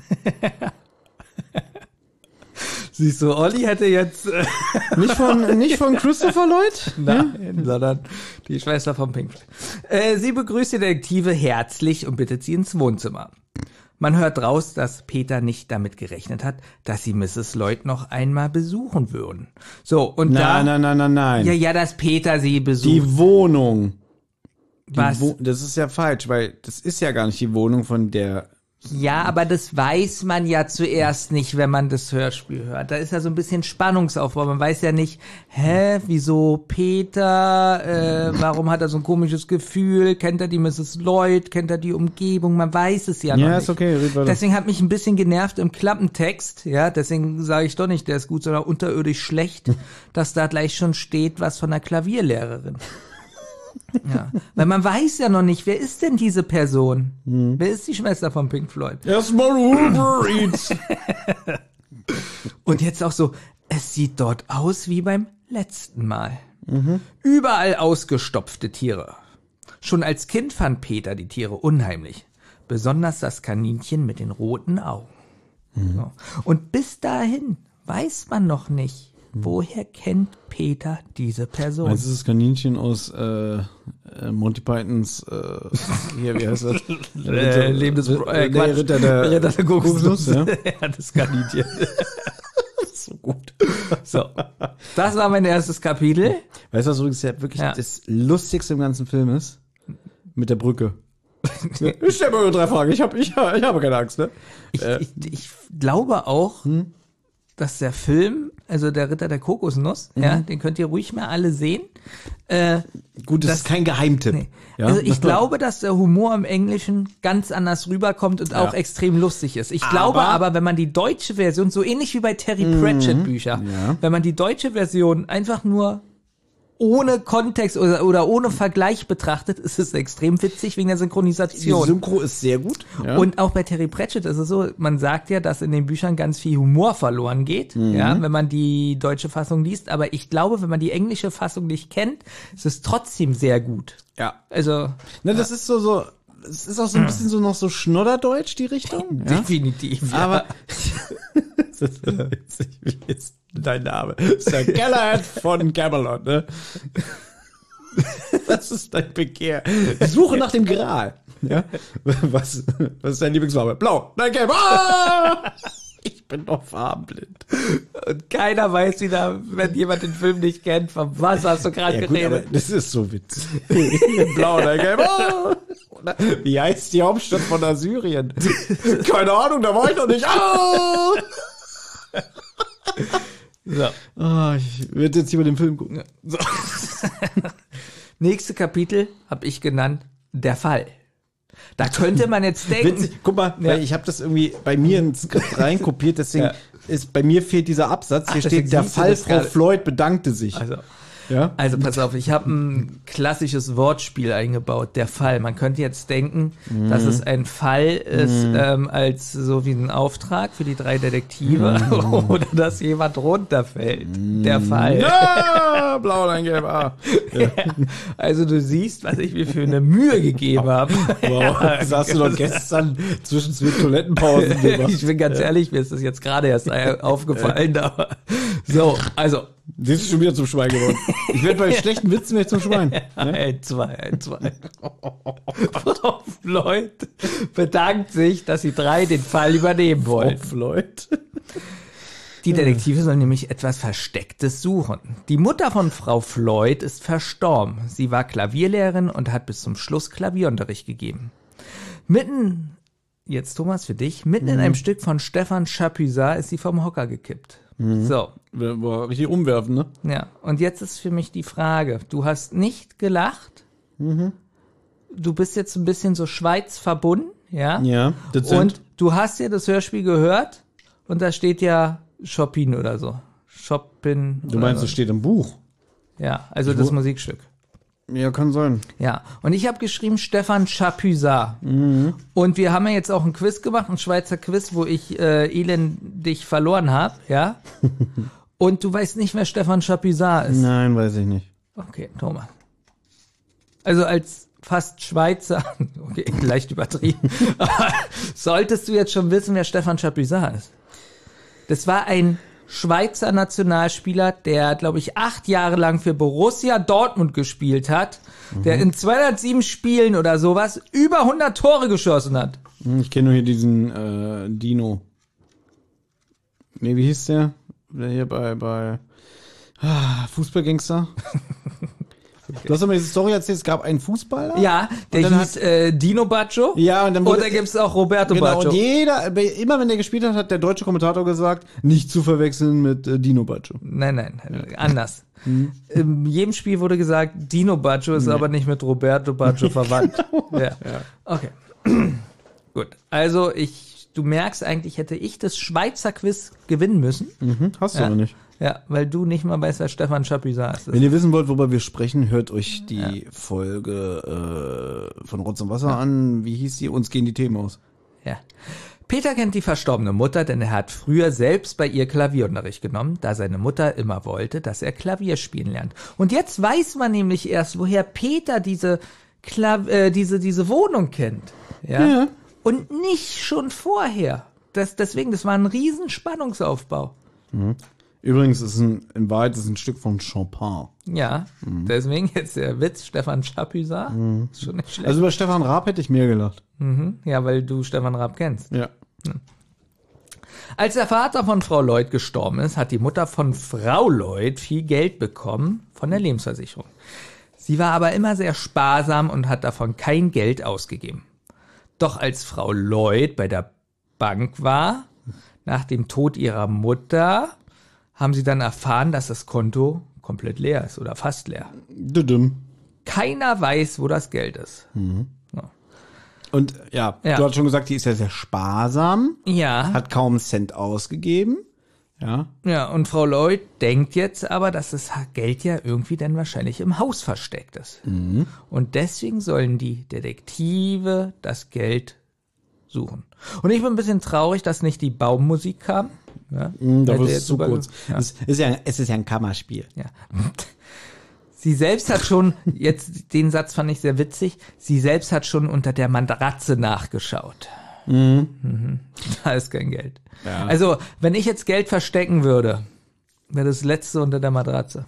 Siehst du, Olli hätte jetzt Nicht von Christopher Lloyd? nein, sondern die Schwester von Pink Floyd. Sie begrüßt die Detektive herzlich und bittet sie ins Wohnzimmer. Man hört raus, dass Peter nicht damit gerechnet hat, dass sie Mrs. Lloyd noch einmal besuchen würden. So, und Nein. Ja, dass Peter sie besucht. Die Wohnung. Was? Das ist ja falsch, weil das ist ja gar nicht die Wohnung von der... Ja, aber das weiß man ja zuerst nicht, wenn man das Hörspiel hört. Da ist ja so ein bisschen Spannungsaufbau. Man weiß ja nicht, wieso Peter, warum hat er so ein komisches Gefühl? Kennt er die Mrs. Lloyd? Kennt er die Umgebung? Man weiß es ja noch nicht. Ja, ist okay, red weiter. Deswegen hat mich ein bisschen genervt im Klappentext, ja, deswegen sage ich doch nicht, der ist gut, sondern unterirdisch schlecht, dass da gleich schon steht, was von der Klavierlehrerin. Ja, weil man weiß ja noch nicht, wer ist denn diese Person? Wer ist die Schwester von Pink Floyd? Erstmal Uber Eats. Und jetzt auch so, es sieht dort aus wie beim letzten Mal. Überall ausgestopfte Tiere. Schon als Kind fand Peter die Tiere unheimlich. Besonders das Kaninchen mit den roten Augen. So. Und bis dahin weiß man noch nicht, woher kennt Peter diese Person. Das ist das Kaninchen aus Monty Pythons, hier, wie heißt das? Leben des Quatsch. Ritter der Kokosnuss. Ja? Ja, das Kaninchen. So gut. So, das war mein erstes Kapitel. Weißt du, was übrigens ja wirklich das Lustigste im ganzen Film ist? Mit der Brücke. Ich stelle mir nur 3 Fragen. Ich habe keine Angst, ne? Ich glaube auch, dass der Film, also der Ritter der Kokosnuss, ja, den könnt ihr ruhig mal alle sehen. Gut, das ist kein Geheimtipp. Nee. Ja? Also ich glaube, dass der Humor im Englischen ganz anders rüberkommt und auch extrem lustig ist. Ich glaube aber, wenn man die deutsche Version, so ähnlich wie bei Terry Pratchett Bücher, wenn man die deutsche Version einfach nur ohne Kontext oder ohne Vergleich betrachtet, ist es extrem witzig wegen der Die Synchronisation. Synchro ist sehr gut. Ja. Und auch bei Terry Pratchett ist es so, man sagt ja, dass in den Büchern ganz viel Humor verloren geht, ja, wenn man die deutsche Fassung liest. Aber ich glaube, wenn man die englische Fassung nicht kennt, ist es trotzdem sehr gut. Ja. Also Ne, das ist so, es ist auch so ein bisschen so noch so Schnodderdeutsch, die Richtung. Ja? definitiv. Aber das ist witzig, wie ist dein Name? Sir Galahad von Camelot, ne? Was ist dein Begehr? Suche nach dem Gral. Ja? Was ist dein Lieblingsfarbe? Blau. Nein, gelb. Ah! Ich bin doch farbenblind. Und keiner weiß wieder, wenn jemand den Film nicht kennt, von was hast du gerade Ja, gut, aber geredet. das ist so witzig. Blau oder gelb. Ah! Wie heißt die Hauptstadt von Assyrien? Keine Ahnung, da war ich noch nicht. Ah! So. Ah, ich werde jetzt hier mal den Film gucken. So. Nächste Kapitel habe ich genannt, der Fall. Da könnte man jetzt denken, Witzig, guck mal, weil ich habe das irgendwie bei mir ins Skript reinkopiert, deswegen ist bei mir fehlt dieser Absatz. Hier deswegen steht, der siehst du Fall das Frau gerade. Floyd bedankte sich. Ja? Also pass auf, ich habe ein klassisches Wortspiel eingebaut, der Fall. Man könnte jetzt denken, dass es ein Fall ist, als so wie ein Auftrag für die 3 Detektive oder dass jemand runterfällt. Der Fall. Ja, blau oder gelb. Ah. Ja. Also du siehst, was ich mir für eine Mühe gegeben habe. Wow, das hast du doch gestern zwischen 2 Toilettenpausen gemacht. Ich bin ganz ehrlich, mir ist das jetzt gerade erst aufgefallen. Aber so, also. Sie ist schon wieder zum Schwein geworden. Ich werde bei schlechten Witzen mehr zum Schwein. Ne? Ein, zwei. Frau Floyd bedankt sich, dass sie 3 den Fall übernehmen wollen. Frau Floyd. Die Detektive sollen nämlich etwas Verstecktes suchen. Die Mutter von Frau Floyd ist verstorben. Sie war Klavierlehrerin und hat bis zum Schluss Klavierunterricht gegeben. Mitten jetzt Thomas für dich, mitten in einem Stück von Stefan Chapuisat ist sie vom Hocker gekippt. So. War richtig umwerfen, ne? Ja, und jetzt ist für mich die Frage, du hast nicht gelacht, du bist jetzt ein bisschen so Schweiz verbunden, ja? Ja, dezent. Und du hast ja das Hörspiel gehört und da steht ja Chopin oder so. Chopin. Du meinst, so. es steht im Buch? Ja, also das Musikstück. Ja, kann sein. Ja, und ich habe geschrieben Stefan Chapuisat. Und wir haben ja jetzt auch ein Quiz gemacht, ein Schweizer Quiz, wo ich elendig verloren habe, ja? Und du weißt nicht, wer Stefan Chapuisat ist. Nein, weiß ich nicht. Okay, Thomas. Also als fast Schweizer, okay, leicht übertrieben, aber solltest du jetzt schon wissen, wer Stefan Chapuisat ist. Das war ein Schweizer Nationalspieler, der, glaube ich, 8 Jahre lang für Borussia Dortmund gespielt hat, der in 207 Spielen oder sowas über 100 Tore geschossen hat. Ich kenne nur hier diesen Dino. Nee, wie hieß der? Der hier bei Fußballgangster. Du hast doch mal diese Story erzählt, es gab einen Fußballer. Ja, der hieß Dino Baggio. Ja, und dann da gibt's auch Roberto Baggio. Und immer wenn der gespielt hat, der deutsche Kommentator gesagt, nicht zu verwechseln mit Dino Baggio. Nein, anders. In jedem Spiel wurde gesagt, Dino Baggio ist aber nicht mit Roberto Baggio verwandt. Ja. Okay. Gut. Also du merkst eigentlich, hätte ich das Schweizer Quiz gewinnen müssen. Hast du aber nicht. Ja, weil du nicht mal weißt, wer Stefan Chapuisat ist. Wenn ihr wissen wollt, worüber wir sprechen, hört euch die Folge von Rotz und Wasser an. Wie hieß die? Uns gehen die Themen aus. Ja. Peter kennt die verstorbene Mutter, denn er hat früher selbst bei ihr Klavierunterricht genommen, da seine Mutter immer wollte, dass er Klavier spielen lernt. Und jetzt weiß man nämlich erst, woher Peter diese Wohnung kennt. Ja. Und nicht schon vorher. Das war ein riesen Spannungsaufbau. Übrigens ist in Wahrheit ist ein Stück von Chopin. Ja, deswegen jetzt der Witz, Stefan Chapuisat. Ist schon nicht schlecht. Also über Stefan Raab hätte ich mehr gelacht. Ja, weil du Stefan Raab kennst. Ja. Als der Vater von Frau Lloyd gestorben ist, hat die Mutter von Frau Lloyd viel Geld bekommen von der Lebensversicherung. Sie war aber immer sehr sparsam und hat davon kein Geld ausgegeben. Doch als Frau Lloyd bei der Bank war, nach dem Tod ihrer Mutter, haben sie dann erfahren, dass das Konto komplett leer ist oder fast leer. Keiner weiß, wo das Geld ist. Ja. Und du hast schon gesagt, die ist ja sehr sparsam. Ja. Hat kaum einen Cent ausgegeben. Ja. Ja, und Frau Lloyd denkt jetzt aber, dass das Geld ja irgendwie dann wahrscheinlich im Haus versteckt ist. Und deswegen sollen die Detektive das Geld suchen. Und ich bin ein bisschen traurig, dass nicht die Baummusik kam. Ja, da wird es zu kurz. Ja. Es ist ja ein Kammerspiel. Ja. Sie selbst hat schon, jetzt den Satz fand ich sehr witzig, sie selbst hat schon unter der Matratze nachgeschaut. Da ist kein Geld. Ja. Also, wenn ich jetzt Geld verstecken würde, wäre das letzte unter der Matratze.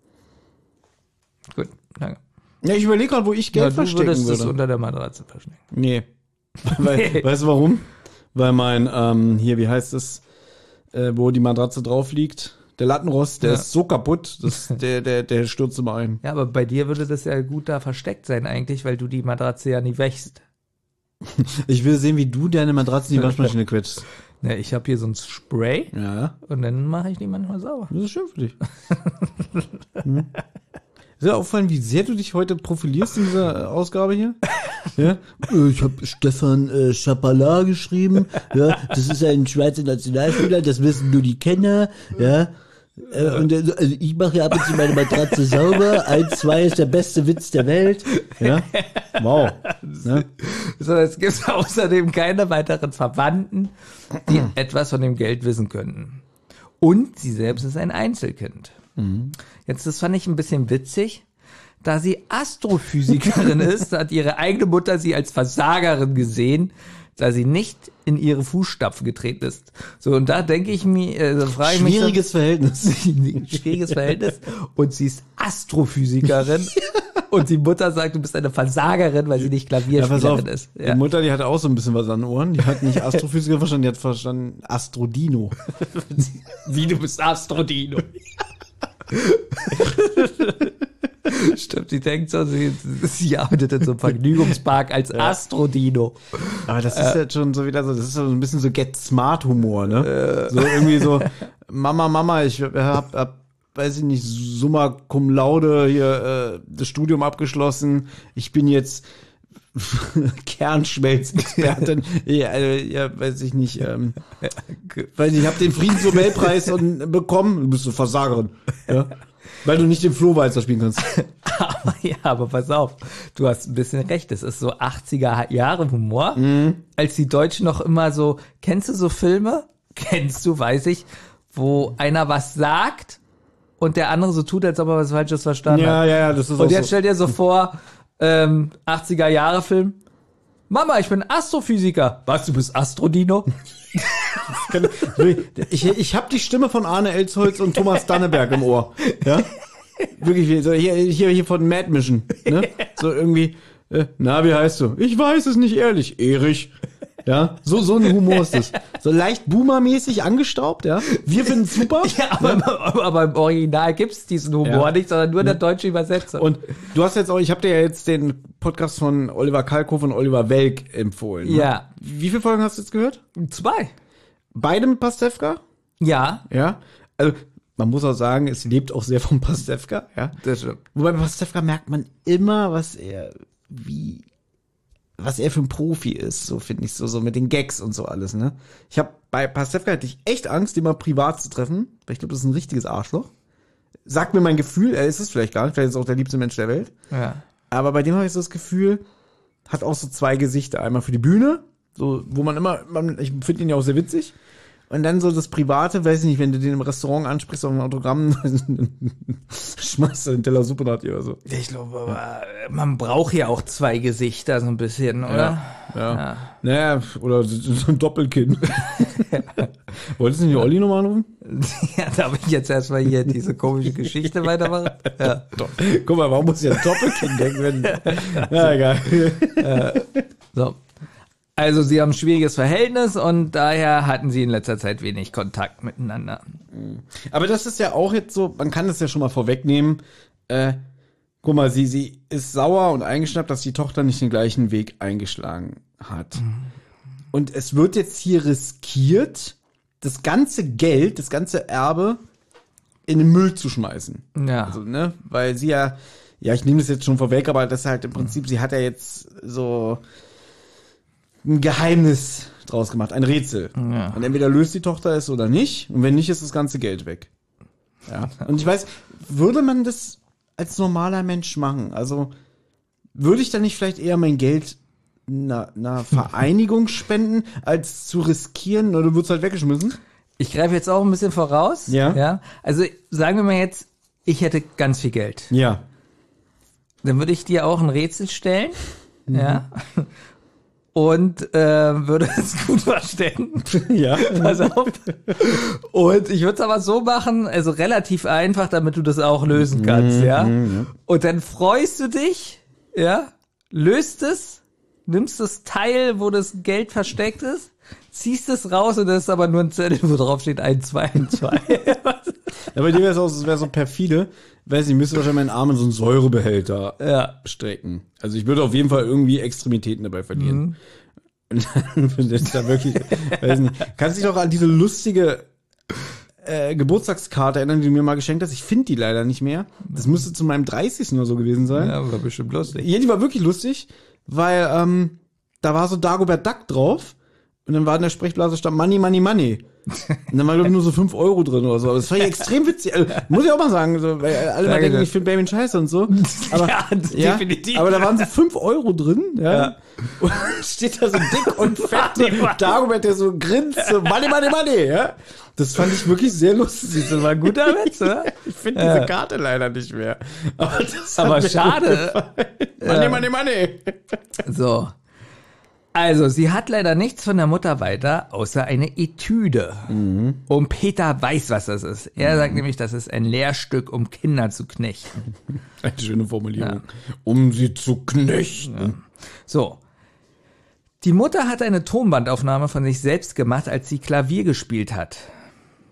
Gut, danke. Ja, ich überlege gerade, wo ich Geld verstecken würde. Du würdest es unter der Matratze verstecken. Nee. Weißt du warum? Weil mein, hier, wie heißt es, wo die Matratze drauf liegt, der Lattenrost, der ist so kaputt, der stürzt immer ein. Ja, aber bei dir würde das ja gut da versteckt sein eigentlich, weil du die Matratze ja nie wäschst. Ich will sehen, wie du deine Matratze in die Waschmaschine quetschst. Ja, ich habe hier so ein Spray und dann mache ich die manchmal sauber. Das ist schön für dich. Ist dir auffallen, wie sehr du dich heute profilierst in dieser Ausgabe hier? Ja? Ich habe Stefan Chapuisat geschrieben. Ja, das ist ein Schweizer Nationalspieler, das wissen nur die Kenner. Ja. Und also ich mache ja ab und zu meine Matratze sauber. 1, 2 ist der beste Witz der Welt. Ja. Wow. Ja. So, es gibt außerdem keine weiteren Verwandten, die etwas von dem Geld wissen könnten. Und sie selbst ist ein Einzelkind. Jetzt, das fand ich ein bisschen witzig. Da sie Astrophysikerin ist, hat ihre eigene Mutter sie als Versagerin gesehen, da sie nicht in ihre Fußstapfen getreten ist. So, und da denke ich mir, frage ich mich. Schwieriges Verhältnis. Schwieriges Verhältnis. Und sie ist Astrophysikerin. Und die Mutter sagt, du bist eine Versagerin, weil sie nicht Klavierspielerin ist. Ja. Die Mutter, die hatte auch so ein bisschen was an den Ohren. Die hat nicht Astrophysiker verstanden, die hat verstanden Astrodino. Wie, du bist Astrodino? Stimmt, sie denkt so, sie arbeitet in so einem Vergnügungspark als Astrodino. Aber das ist jetzt schon so wieder so, das ist so ein bisschen so Get-Smart-Humor, ne? So irgendwie so, Mama, ich hab weiß ich nicht, Summa Cum Laude hier das Studium abgeschlossen. Ich bin jetzt Kernschmelzexpertin. ja, weiß ich nicht. Ich habe den Friedensnobelpreis bekommen. Du bist so Versagerin. Ja? Weil du nicht den Flohwalzer spielen kannst. aber pass auf, du hast ein bisschen recht. Es ist so 80er Jahre Humor, als die Deutschen noch immer so, kennst du so Filme? Kennst du, weiß ich, wo einer was sagt und der andere so tut, als ob er was Falsches verstanden hat. Ja, das ist und auch jetzt so. stell dir so vor, 80er Jahre Film. Mama, ich bin Astrophysiker. Was, du bist Astrodino? Ich habe die Stimme von Arne Elsholz und Thomas Danneberg im Ohr. Ja? Wirklich, so hier von Mad Mission. Ne? So irgendwie, na, wie heißt du? Ich weiß es nicht ehrlich. Erich. Ja, so ein Humor ist das. So leicht Boomer-mäßig angestaubt, ja. Wir finden es super. Ja, aber im Original gibt's diesen Humor nicht, sondern nur der deutsche Übersetzer. Und du hast jetzt auch, ich habe dir ja jetzt den Podcast von Oliver Kalkofe und Oliver Welk empfohlen. Ja. Ne? Wie viele Folgen hast du jetzt gehört? 2. Beide mit Pastewka? Ja. Ja. Also, man muss auch sagen, es lebt auch sehr vom Pastewka, ja. Das stimmt. Wobei bei Pastewka merkt man immer, was er für ein Profi ist, so finde ich, so mit den Gags und so alles, ne? Bei Pastewka hatte ich echt Angst, den mal privat zu treffen, weil ich glaube, das ist ein richtiges Arschloch. Sagt mir mein Gefühl, er ist es vielleicht gar nicht, vielleicht ist er auch der liebste Mensch der Welt. Ja. Aber bei dem habe ich so das Gefühl, hat auch so 2 Gesichter. Einmal für die Bühne, so, wo ich finde ihn ja auch sehr witzig. Und dann so das Private, weiß ich nicht, wenn du den im Restaurant ansprichst auf einem Autogramm, schmeißt du den Teller Suppe nach dir oder so. Ich glaube, aber man braucht ja auch 2 Gesichter so ein bisschen, oder? Ja. Naja, oder so ein Doppelkinn. Wolltest du nicht Olli nochmal anrufen? Ja, darf ich jetzt erstmal hier diese komische Geschichte weitermachen? Ja. Guck mal, warum muss ich an Doppelkinn denken? Ja, egal. So. Also sie haben ein schwieriges Verhältnis und daher hatten sie in letzter Zeit wenig Kontakt miteinander. Aber das ist ja auch jetzt so, man kann das ja schon mal vorwegnehmen. Guck mal, sie ist sauer und eingeschnappt, dass die Tochter nicht den gleichen Weg eingeschlagen hat. Und es wird jetzt hier riskiert, das ganze Geld, das ganze Erbe in den Müll zu schmeißen. Ja. Also, ne, weil sie ja, ich nehme das jetzt schon vorweg, aber das ist halt im Prinzip, sie hat ja jetzt so ein Geheimnis draus gemacht, ein Rätsel. Ja. Und entweder löst die Tochter es oder nicht. Und wenn nicht, ist das ganze Geld weg. Ja. Und ich weiß, würde man das als normaler Mensch machen? Also würde ich dann nicht vielleicht eher mein Geld einer Vereinigung spenden, als zu riskieren, oder du würdest halt weggeschmissen? Ich greife jetzt auch ein bisschen voraus. Ja. Also sagen wir mal jetzt, ich hätte ganz viel Geld. Ja. Dann würde ich dir auch ein Rätsel stellen. Ja. Und würde es gut verstecken. Ja. Pass auf. Und ich würde es aber so machen, also relativ einfach, damit du das auch lösen kannst, ja. Und dann freust du dich, ja, löst es, nimmst das Teil, wo das Geld versteckt ist, ziehst es raus und das ist aber nur ein Zettel, wo drauf steht 1, 2, 2. Ja, bei dir wäre es auch, das wäre so perfide. Weiß nicht, müsste wahrscheinlich meinen Arm in so einen Säurebehälter stecken. Also ich würde auf jeden Fall irgendwie Extremitäten dabei verlieren. Und dann das ist da wirklich, weiß nicht. Kannst du dich doch an diese lustige Geburtstagskarte erinnern, die du mir mal geschenkt hast? Ich finde die leider nicht mehr. Das müsste zu meinem 30. oder so gewesen sein. Ja, war bestimmt lustig. Ja, die war wirklich lustig, weil da war so Dagobert Duck drauf. Und dann war in der Sprechblase stand Money, Money, Money. Und dann war, glaube ich, nur so 5 Euro drin oder so. Aber das war ja extrem witzig. Also, muss ich auch mal sagen, so, weil alle mal denken, ich finde Baby scheiße und so. Aber, ja, definitiv. Aber da waren so 5 Euro drin, ja. Und dann steht da so dick und fett Dagobert, der so grinst, so Money, Money, Money, ja. Das fand ich wirklich sehr lustig. Das war ein guter Witz, oder? Ich finde diese Karte leider nicht mehr. Aber schade. Money, Money, Money. So. Also, sie hat leider nichts von der Mutter weiter, außer eine Etüde. Und Peter weiß, was das ist. Er sagt nämlich, das ist ein Lehrstück, um Kinder zu knechten. Eine schöne Formulierung. Ja. Um sie zu knechten. Ja. So. Die Mutter hat eine Tonbandaufnahme von sich selbst gemacht, als sie Klavier gespielt hat.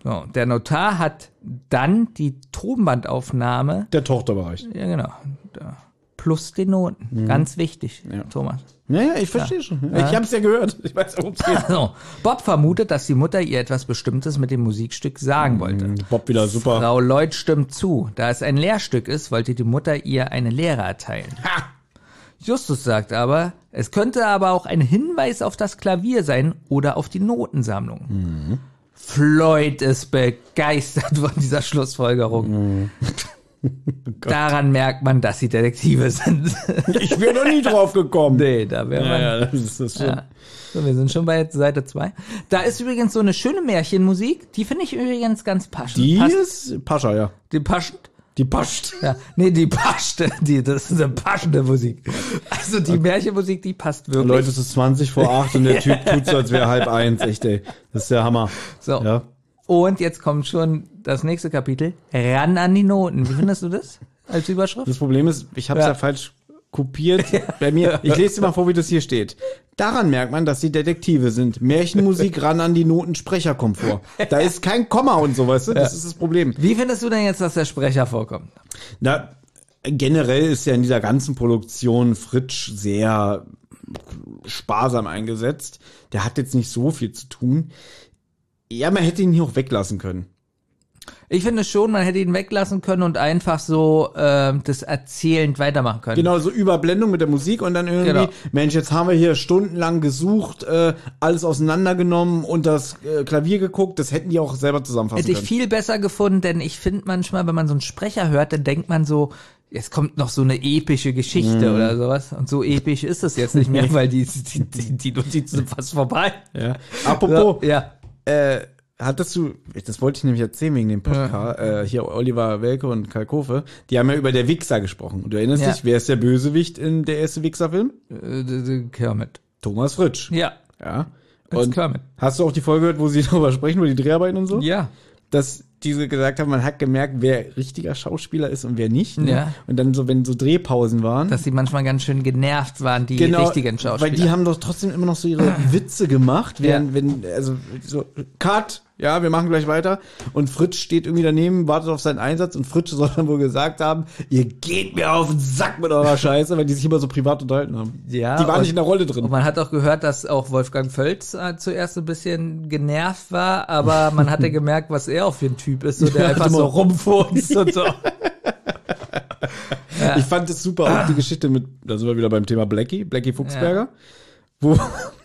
So, der Notar hat dann die Tonbandaufnahme. Der Tochter überreicht. Ja, genau. Plus den Noten. Ganz wichtig, Thomas. Naja, ich verstehe schon. Ich habe es ja gehört. Ich weiß, worum es geht. So, Bob vermutet, dass die Mutter ihr etwas Bestimmtes mit dem Musikstück sagen wollte. Bob wieder super. Frau Lloyd stimmt zu. Da es ein Lehrstück ist, wollte die Mutter ihr eine Lehre erteilen. Ha! Justus sagt aber, es könnte aber auch ein Hinweis auf das Klavier sein oder auf die Notensammlung. Floyd ist begeistert von dieser Schlussfolgerung. Daran merkt man, dass sie Detektive sind. Ich wäre noch nie drauf gekommen. Nee, da wäre man. Ja, das ist schon. Ja. So, wir sind schon bei Seite 2. Da ist übrigens so eine schöne Märchenmusik, die finde ich übrigens ganz passend. Die ist Pascha, ja. Die passend? Die pascht. Ja, nee, die passt. Das ist eine passende Musik. Also die Märchenmusik, die passt wirklich. Leute, es ist 20 vor 8 und der Typ tut so, als wäre 12:30. Echt, ey. Das ist der Hammer. So. Ja. Und jetzt kommt schon das nächste Kapitel. Ran an die Noten. Wie findest du das als Überschrift? Das Problem ist, ich habe es ja falsch kopiert bei mir. Ich lese dir mal vor, wie das hier steht. Daran merkt man, dass sie Detektive sind. Märchenmusik ran an die Noten, Sprecher kommt vor. Da ist kein Komma und so, weißt du? Das ist das Problem. Wie findest du denn jetzt, dass der Sprecher vorkommt? Na, generell ist ja in dieser ganzen Produktion Fritsch sehr sparsam eingesetzt. Der hat jetzt nicht so viel zu tun. Ja, man hätte ihn hier auch weglassen können. Ich finde schon, man hätte ihn weglassen können und einfach so das erzählend weitermachen können. Genau, so Überblendung mit der Musik und dann irgendwie, Mensch, jetzt haben wir hier stundenlang gesucht, alles auseinandergenommen und das Klavier geguckt, das hätten die auch selber zusammenfassen können. Hätte ich viel besser gefunden, denn ich finde manchmal, wenn man so einen Sprecher hört, dann denkt man so, jetzt kommt noch so eine epische Geschichte oder sowas. Und so episch ist es jetzt nicht mehr, weil die Notizen sind fast vorbei. Ja. Apropos, ja. Hattest du, das wollte ich nämlich erzählen wegen dem Podcast, hier Oliver Welke und Karl Kofe, die haben ja über der Wichser gesprochen. Und du erinnerst dich, wer ist der Bösewicht in der erste Wichser-Film? Kermit. Thomas Fritsch. Ja. Ja. Als Und Kermit. hast du auch die Folge gehört, wo sie darüber sprechen, über die Dreharbeiten und so? Ja. Dass diese gesagt haben, man hat gemerkt, wer richtiger Schauspieler ist und wer nicht. Ne? Ja. Und dann so, wenn so Drehpausen waren. Dass sie manchmal ganz schön genervt waren, die richtigen Schauspieler. Weil die haben doch trotzdem immer noch so ihre Witze gemacht, wenn, also so, Cut, ja, wir machen gleich weiter. Und Fritsch steht irgendwie daneben, wartet auf seinen Einsatz und Fritsch soll dann wohl gesagt haben, ihr geht mir auf den Sack mit eurer Scheiße, weil die sich immer so privat unterhalten haben. Ja, die waren nicht in der Rolle drin. Und man hat auch gehört, dass auch Wolfgang Völz zuerst ein bisschen genervt war, aber man hatte gemerkt, was er auch für ein Typ ist, so der einfach so rumfurzt und so. Ich fand es super, auch die Geschichte mit, da sind wir wieder beim Thema Blackie Fuchsberger, wo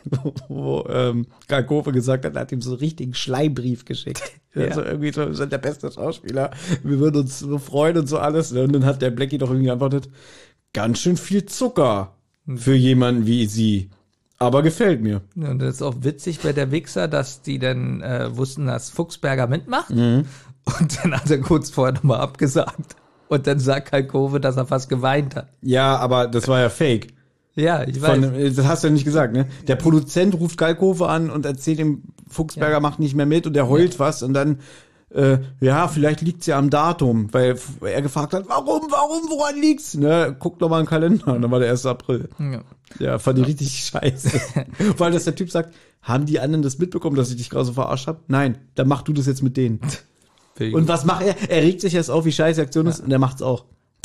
Karl Kofe gesagt hat, er hat ihm so einen richtigen Schleimbrief geschickt. Also irgendwie so, wir sind der beste Schauspieler, wir würden uns so freuen und so alles. Und dann hat der Blackie doch irgendwie geantwortet, ganz schön viel Zucker für jemanden wie sie. Aber gefällt mir. Und das ist auch witzig bei der Wichser, dass die dann wussten, dass Fuchsberger mitmacht. Und dann hat er kurz vorher nochmal abgesagt. Und dann sagt Karl Kofe, dass er fast geweint hat. Ja, aber das war ja fake. Ja, ich weiß. Das hast du ja nicht gesagt, ne? Der Produzent ruft Karl Kofe an und erzählt ihm, Fuchsberger macht nicht mehr mit und er heult was und dann, vielleicht liegt's ja am Datum, weil er gefragt hat, woran liegt's? Ne, guck doch mal in den Kalender und dann war der 1. April. Ja, fand ich richtig scheiße. Weil das der Typ sagt, haben die anderen das mitbekommen, dass ich dich gerade so verarscht habe? Nein, dann mach du das jetzt mit denen. Und was macht er? Er regt sich jetzt auf, wie scheiße die Aktion ist und er macht's auch.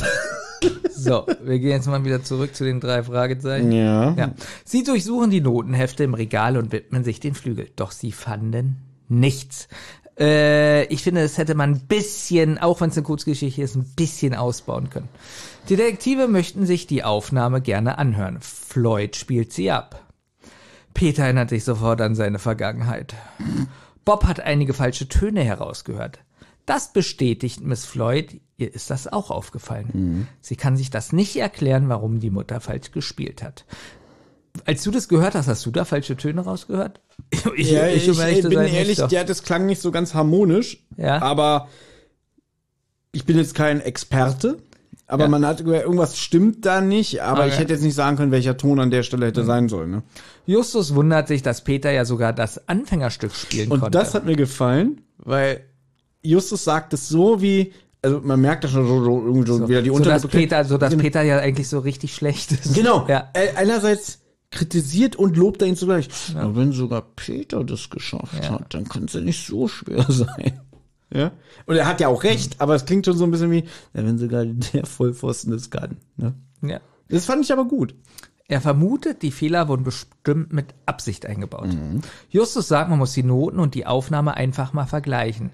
So, wir gehen jetzt mal wieder zurück zu den 3 Fragezeichen. Ja. Sie durchsuchen die Notenhefte im Regal und widmen sich den Flügel. Doch sie fanden nichts. Ich finde, das hätte man ein bisschen, auch wenn es eine Kurzgeschichte ist, ein bisschen ausbauen können. Die Detektive möchten sich die Aufnahme gerne anhören. Floyd spielt sie ab. Peter erinnert sich sofort an seine Vergangenheit. Bob hat einige falsche Töne herausgehört. Das bestätigt Miss Floyd, ihr ist das auch aufgefallen. Sie kann sich das nicht erklären, warum die Mutter falsch gespielt hat. Als du das gehört hast du da falsche Töne rausgehört? Ich bin ehrlich, ja, das klang nicht so ganz harmonisch, aber ich bin jetzt kein Experte, aber man hat gehört, irgendwas stimmt da nicht, aber ich hätte jetzt nicht sagen können, welcher Ton an der Stelle hätte sein sollen. Ne? Justus wundert sich, dass Peter ja sogar das Anfängerstück spielen konnte. Und das hat mir gefallen, weil Justus sagt es so wie, also man merkt ja schon so wieder die Unterschiede. Dass Peter ja eigentlich so richtig schlecht ist. Genau. Ja. Einerseits kritisiert und lobt er ihn zugleich. Ja. Aber wenn sogar Peter das geschafft hat, dann kann es ja nicht so schwer sein. Ja. Und er hat ja auch recht, aber es klingt schon so ein bisschen wie, ja, wenn sogar der Vollpfosten das kann. Ne? Ja. Das fand ich aber gut. Er vermutet, die Fehler wurden bestimmt mit Absicht eingebaut. Justus sagt, man muss die Noten und die Aufnahme einfach mal vergleichen.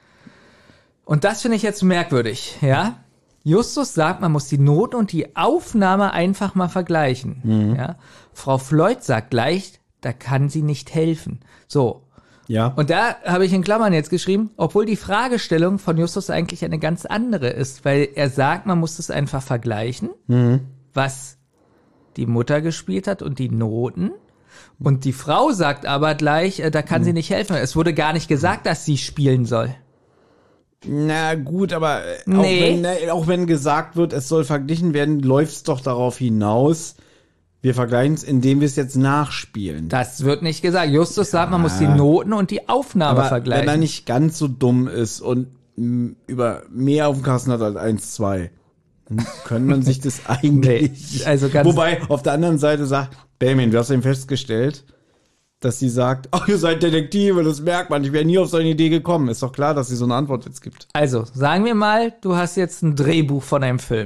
Und das finde ich jetzt merkwürdig, ja? Justus sagt, man muss die Noten und die Aufnahme einfach mal vergleichen. Ja? Frau Floyd sagt gleich, da kann sie nicht helfen. So. Ja. Und da habe ich in Klammern jetzt geschrieben, obwohl die Fragestellung von Justus eigentlich eine ganz andere ist, weil er sagt, man muss es einfach vergleichen, was die Mutter gespielt hat und die Noten. Und die Frau sagt aber gleich, da kann sie nicht helfen. Es wurde gar nicht gesagt, dass sie spielen soll. Na gut, aber Nee. auch wenn gesagt wird, es soll verglichen werden, läuft es doch darauf hinaus, wir vergleichen es, indem wir es jetzt nachspielen. Das wird nicht gesagt. Justus sagt, man muss die Noten und die Aufnahme aber vergleichen. wenn er nicht ganz so dumm ist und über mehr auf dem Kasten hat als 1, 2, dann kann man sich das eigentlich... Nee, also ganz Wobei, auf der anderen Seite sagt, Benjamin, du hast eben festgestellt, dass sie sagt, oh, ihr seid Detektive, das merkt man, ich wäre nie auf so eine Idee gekommen. Ist doch klar, dass sie so eine Antwort jetzt gibt. Also, sagen wir mal, du hast jetzt ein Drehbuch von einem Film.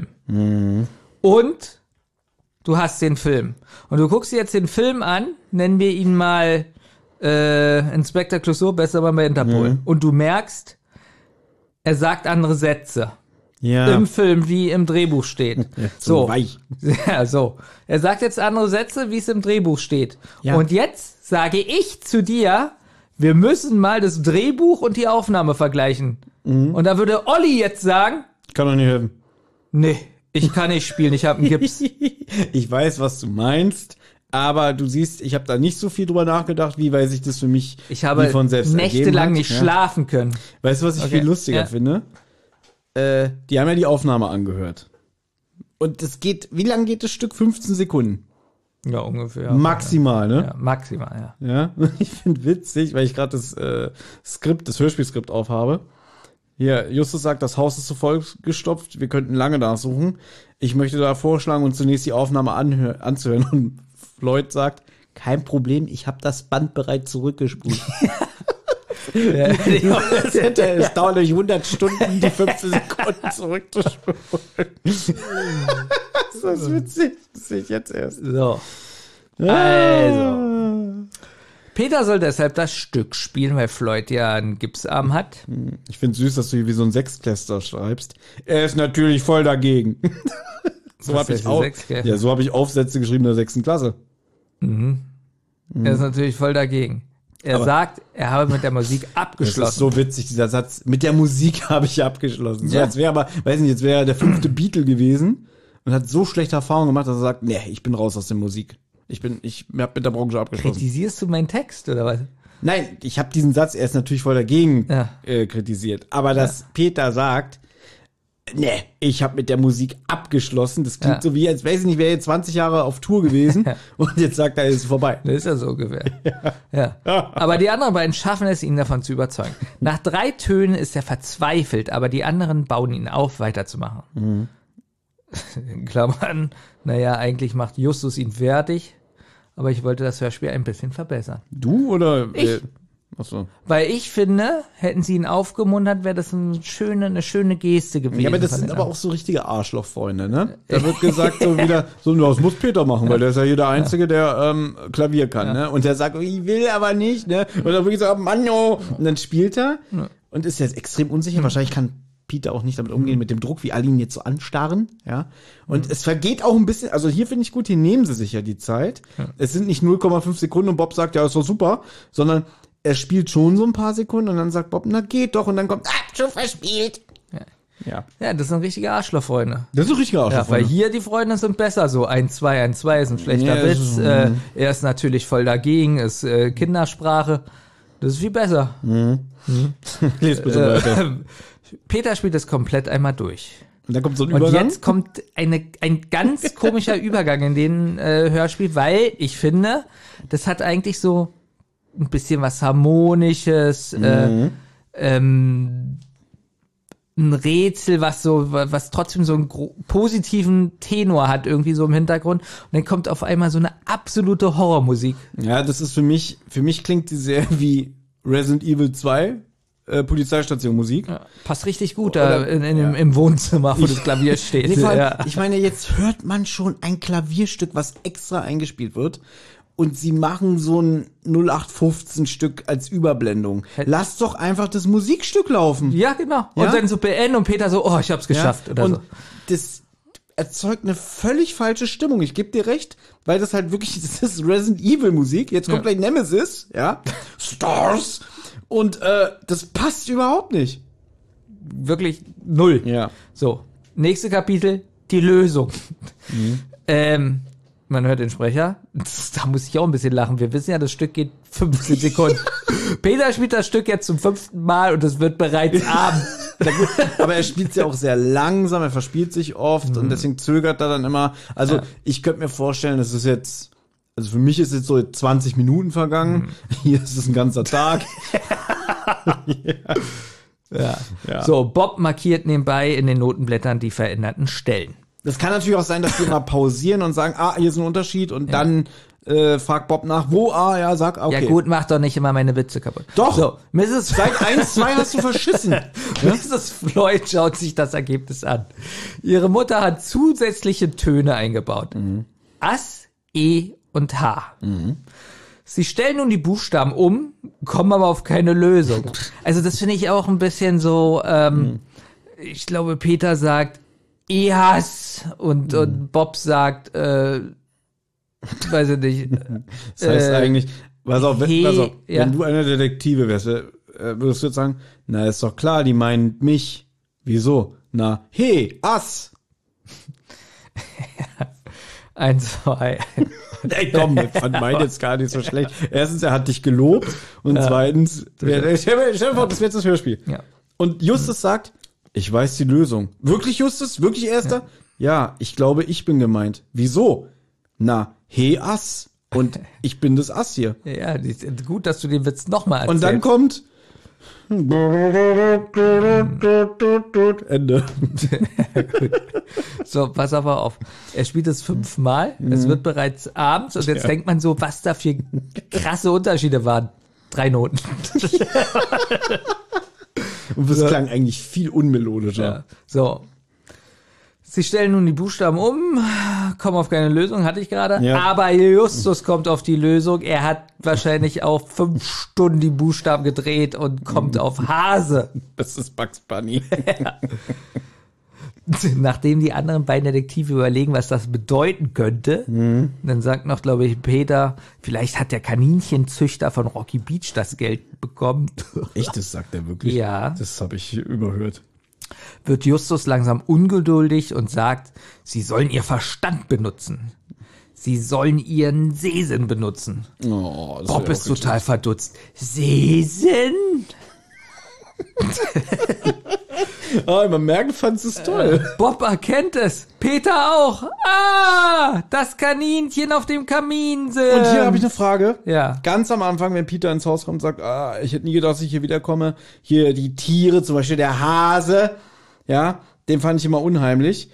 Und du hast den Film. Und du guckst dir jetzt den Film an, nennen wir ihn mal Inspector Clouseau, besser mal bei Interpol. Und du merkst, er sagt andere Sätze. Ja. Im Film, wie im Drehbuch steht. So weich. Ja, so. Er sagt jetzt andere Sätze, wie es im Drehbuch steht. Ja. Und jetzt sage ich zu dir, wir müssen mal das Drehbuch und die Aufnahme vergleichen. Und da würde Olli jetzt sagen, Kann doch nicht helfen. nee, ich kann nicht spielen, ich habe einen Gips. Ich weiß, was du meinst, aber du siehst, ich habe da nicht so viel drüber nachgedacht, wie weil sich das für mich Ich habe wie von selbst nächtelang ergeben hat. nicht schlafen können. Weißt du, was ich Okay. viel lustiger Ja. finde? Die haben ja die Aufnahme angehört. Und das geht, wie lang geht das Stück? 15 Sekunden. Ja, ungefähr. Maximal, ne? Ja, maximal, ja. Ja. Ich finde witzig, weil ich gerade das das Hörspielskript aufhabe. Hier, Justus sagt, das Haus ist zu voll gestopft, wir könnten lange nachsuchen. Ich möchte da vorschlagen, uns zunächst die Aufnahme anzuhören. Und Floyd sagt, kein Problem, ich habe das Band bereits zurückgespult. Es dauert nämlich 100 Stunden, die 15 Sekunden zurückzuspulen. Ist das witzig? Das sehe ich jetzt erst. So. Also. Peter soll deshalb das Stück spielen, weil Floyd ja einen Gipsarm hat. Ich finde süß, dass du hier wie so ein Sechsklässler schreibst. Er ist natürlich voll dagegen. So Was habe heißt ich auch. Sechsklässler? Ja, so habe ich Aufsätze geschrieben in der 6. Klasse. Er ist natürlich voll dagegen. Er sagt, er habe mit der Musik Das ist abgeschlossen. so witzig, dieser Satz. Mit der Musik habe ich abgeschlossen. So, Ja. als wäre aber, weiß nicht, jetzt wäre er der 5. Beatle gewesen und hat so schlechte Erfahrungen gemacht, dass er sagt, nee, ich bin raus aus der Musik. Ich habe mit der Branche abgeschlossen. Kritisierst du meinen Text, oder was? Nein, ich habe diesen Satz, er ist natürlich voll dagegen Ja. kritisiert. Aber dass Peter sagt, nee, ich habe mit der Musik abgeschlossen, das klingt Ja. so wie, als weiß ich nicht, wäre jetzt 20 Jahre auf Tour gewesen und jetzt sagt er, es ist vorbei. Das ist ja so ungefähr. Ja. Aber die anderen beiden schaffen es, ihn davon zu überzeugen. Nach 3 Tönen ist er verzweifelt, aber die anderen bauen ihn auf, weiterzumachen. In Klammern, naja, eigentlich macht Justus ihn fertig, aber ich wollte das Hörspiel ein bisschen verbessern. Du oder? Ich. Achso. Weil ich finde, hätten sie ihn aufgemuntert, wäre das eine schöne Geste gewesen. Ja, aber das von sind den aber auch so richtige Arschlochfreunde, ne? Da wird gesagt so wieder, so, das muss Peter machen, weil der ist ja hier der Einzige, der Klavier kann, ne? Und der sagt, oh, ich will aber nicht, ne? Und dann wird gesagt, Mann, oh. Und dann spielt er und ist jetzt extrem unsicher. Wahrscheinlich kann Peter auch nicht damit umgehen, mit dem Druck, wie alle ihn jetzt so anstarren, ja. Und es vergeht auch ein bisschen, also hier finde ich gut, hier nehmen sie sich ja die Zeit. Es sind nicht 0,5 Sekunden und Bob sagt, ja, ist doch super, sondern er spielt schon so ein paar Sekunden und dann sagt Bob, na geht doch, und dann kommt, schon verspielt. Ja. Ja, das sind richtige Arschlochfreunde. Das ist ein richtiger Arschloch. Ja, weil hier die Freunde sind besser, so 1-2 ist ein schlechter Ja, Witz, ist- er ist natürlich voll dagegen, ist Kindersprache, das ist viel besser. Lies bitte weiter. Peter spielt es komplett einmal durch. Und dann kommt so ein Und Übergang. jetzt kommt ein ganz komischer Übergang in den Hörspiel, weil ich finde, das hat eigentlich so ein bisschen was Harmonisches, ein Rätsel, was trotzdem so einen positiven Tenor hat, irgendwie so im Hintergrund. Und dann kommt auf einmal so eine absolute Horrormusik. Ja, das ist für mich klingt die sehr wie Resident Evil 2 Polizeistation Musik. Ja, passt richtig gut da im Wohnzimmer, wo das Klavier steht. Nee, vor allem, ich meine, jetzt hört man schon ein Klavierstück, was extra eingespielt wird. Und sie machen so ein 0815-Stück als Überblendung. Lass doch einfach das Musikstück laufen. Ja, genau. Und dann so beenden und Peter so, oh, ich hab's geschafft. Oder und so. Das erzeugt eine völlig falsche Stimmung. Ich gebe dir recht, weil das halt wirklich, das ist Resident Evil Musik. Jetzt kommt gleich Nemesis, Stars. Und das passt überhaupt nicht. Wirklich null. Ja. So, nächste Kapitel, die Lösung. Man hört den Sprecher. Da muss ich auch ein bisschen lachen. Wir wissen ja, das Stück geht 15 Sekunden. Peter spielt das Stück jetzt zum 5. Mal und es wird bereits Abend. Aber er spielt es ja auch sehr langsam, er verspielt sich oft und deswegen zögert er dann immer. Also ich könnte mir vorstellen, das ist jetzt, also für mich ist jetzt so 20 Minuten vergangen. Hier ist es ein ganzer Tag. Ja. So, Bob markiert nebenbei in den Notenblättern die veränderten Stellen. Das kann natürlich auch sein, dass die mal pausieren und sagen, hier ist ein Unterschied und dann fragt Bob nach, wo, sag, okay. Ja gut, mach doch nicht immer meine Witze kaputt. Doch, so, seit 1, 2 hast du verschissen. Mrs. Floyd schaut sich das Ergebnis an. Ihre Mutter hat zusätzliche Töne eingebaut. Ass, E und H. Sie stellen nun die Buchstaben um, kommen aber auf keine Lösung. Also das finde ich auch ein bisschen so, ich glaube, Peter sagt, Ehas und Bob sagt, weiß ich nicht. Das heißt eigentlich, pass auf, wenn du eine Detektive wärst, würdest du jetzt sagen, na, ist doch klar, die meint mich. Wieso? Na, hey, Ass. 1, 2. Ey, komm, ich fand meinen jetzt gar nicht so schlecht. Erstens, er hat dich gelobt und zweitens, stell dir vor, das wäre jetzt das Hörspiel. Ja. Und Justus sagt, ich weiß die Lösung. Wirklich, Justus? Wirklich, Erster? Ja, ich glaube, ich bin gemeint. Wieso? Na, hey, Ass. Und ich bin das Ass hier. Ja, gut, dass du den Witz nochmal erzählst. Und dann kommt Ende. So, pass aber auf. Er spielt es 5 Mal. Es wird bereits abends und jetzt denkt man so, was da für krasse Unterschiede waren. 3 Noten. Und das klang eigentlich viel unmelodischer. Ja. So. Sie stellen nun die Buchstaben um, kommen auf keine Lösung, hatte ich gerade. Ja. Aber Justus kommt auf die Lösung. Er hat wahrscheinlich auch 5 Stunden die Buchstaben gedreht und kommt auf Hase. Das ist Bugs Bunny. Ja. Nachdem die anderen beiden Detektive überlegen, was das bedeuten könnte, dann sagt noch, glaube ich, Peter, vielleicht hat der Kaninchenzüchter von Rocky Beach das Geld bekommen. Echt, das sagt er wirklich? Ja. Das habe ich überhört. Wird Justus langsam ungeduldig und sagt, sie sollen ihr Verstand benutzen. Sie sollen ihren Sehsinn benutzen. Oh, Bob ist total verdutzt. Sehsinn? Man merkt, fandst es toll. Bob erkennt es. Peter auch. Das Kaninchen auf dem Kamin sind. Und hier habe ich eine Frage. Ja. Ganz am Anfang, wenn Peter ins Haus kommt und sagt, ich hätte nie gedacht, dass ich hier wiederkomme. Hier die Tiere, zum Beispiel der Hase. Ja, den fand ich immer unheimlich.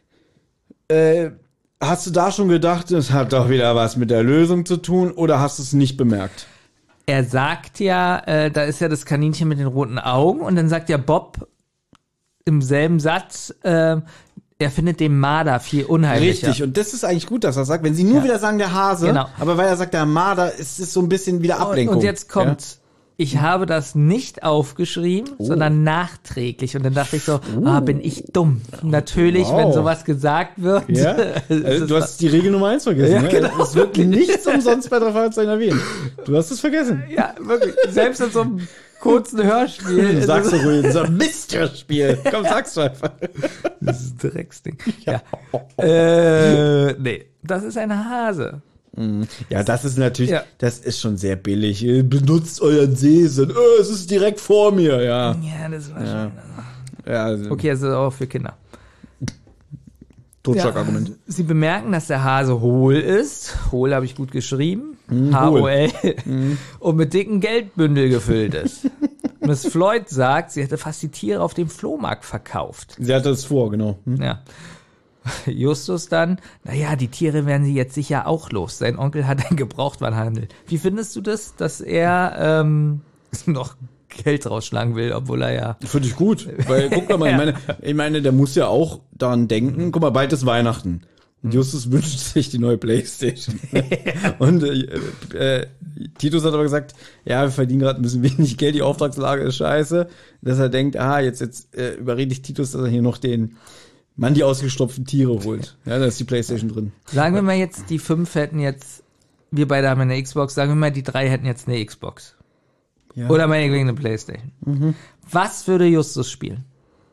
Hast du da schon gedacht, das hat doch wieder was mit der Lösung zu tun, oder hast du es nicht bemerkt? Er sagt ja, da ist ja das Kaninchen mit den roten Augen und dann sagt ja Bob im selben Satz, er findet den Marder viel unheimlicher. Richtig, und das ist eigentlich gut, dass er sagt, wenn sie nur wieder sagen, der Hase, genau. Aber weil er sagt, der Marder, ist es so ein bisschen wieder Ablenkung. Und jetzt kommt's. Ja? Ich habe das nicht aufgeschrieben, sondern nachträglich. Und dann dachte ich so, bin ich dumm. Natürlich, wenn sowas gesagt wird. Ja? Also, du hast die Regel Nummer 1 vergessen. Ja, genau. Es wird nichts umsonst bei 3 Fragezeichen erwähnt. Du hast es vergessen. Ja, wirklich. Selbst in so einem kurzen Hörspiel. Sagst du ruhig, so ein Mist-Hörspiel. Komm, sag's du einfach. Das ist ein Drecksding. Ja. Nee, das ist ein Hase. Ja, das ist natürlich, das ist schon sehr billig. Ihr benutzt euren Sehsinn. Es ist direkt vor mir, ja. Ja, das war schon. Ja, also. Okay, also auch für Kinder. Totschlagargument. Ja, sie bemerken, dass der Hase hohl ist. Hohl habe ich gut geschrieben. H-O-L. Und mit dicken Geldbündel gefüllt ist. Miss Floyd sagt, sie hätte fast die Tiere auf dem Flohmarkt verkauft. Sie hatte es vor, genau. Ja. Justus dann, naja, die Tiere werden sie jetzt sicher auch los. Sein Onkel hat einen Gebrauchtwarenhandel. Wie findest du das, dass er noch Geld rausschlagen will, obwohl er ja... Finde ich gut, weil guck doch mal, ich meine, der muss ja auch daran denken, guck mal, bald ist Weihnachten. Und Justus wünscht sich die neue Playstation. Und Titus hat aber gesagt, ja, wir verdienen gerade ein bisschen wenig Geld, die Auftragslage ist scheiße. Dass er denkt, jetzt überrede ich Titus, dass er hier noch den Mann die ausgestopften Tiere holt. Ja, da ist die Playstation drin. Sagen wir mal jetzt, die 5 hätten jetzt, wir beide haben eine Xbox, sagen wir mal, die 3 hätten jetzt eine Xbox. Ja. Oder meinetwegen eine Playstation. Was würde Justus spielen?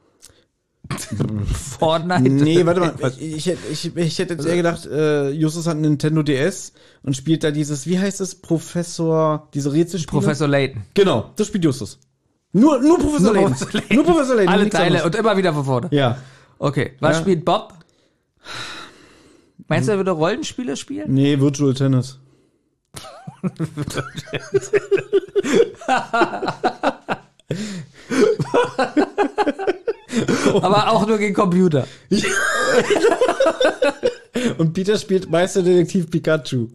Fortnite? Nee, warte mal. Ich hätte jetzt eher gedacht, Justus hat einen Nintendo DS und spielt da dieses, wie heißt es, diese Rätselspiele? Professor Layton. Genau, das spielt Justus. Nur Professor Layton. Nur Professor Layton. Alle Teile und immer wieder von vorne. Ja. Okay, was spielt Bob? Meinst du, er würde Rollenspiele spielen? Nee, Virtual Tennis. Aber auch nur gegen Computer. Und Peter spielt Meisterdetektiv Pikachu.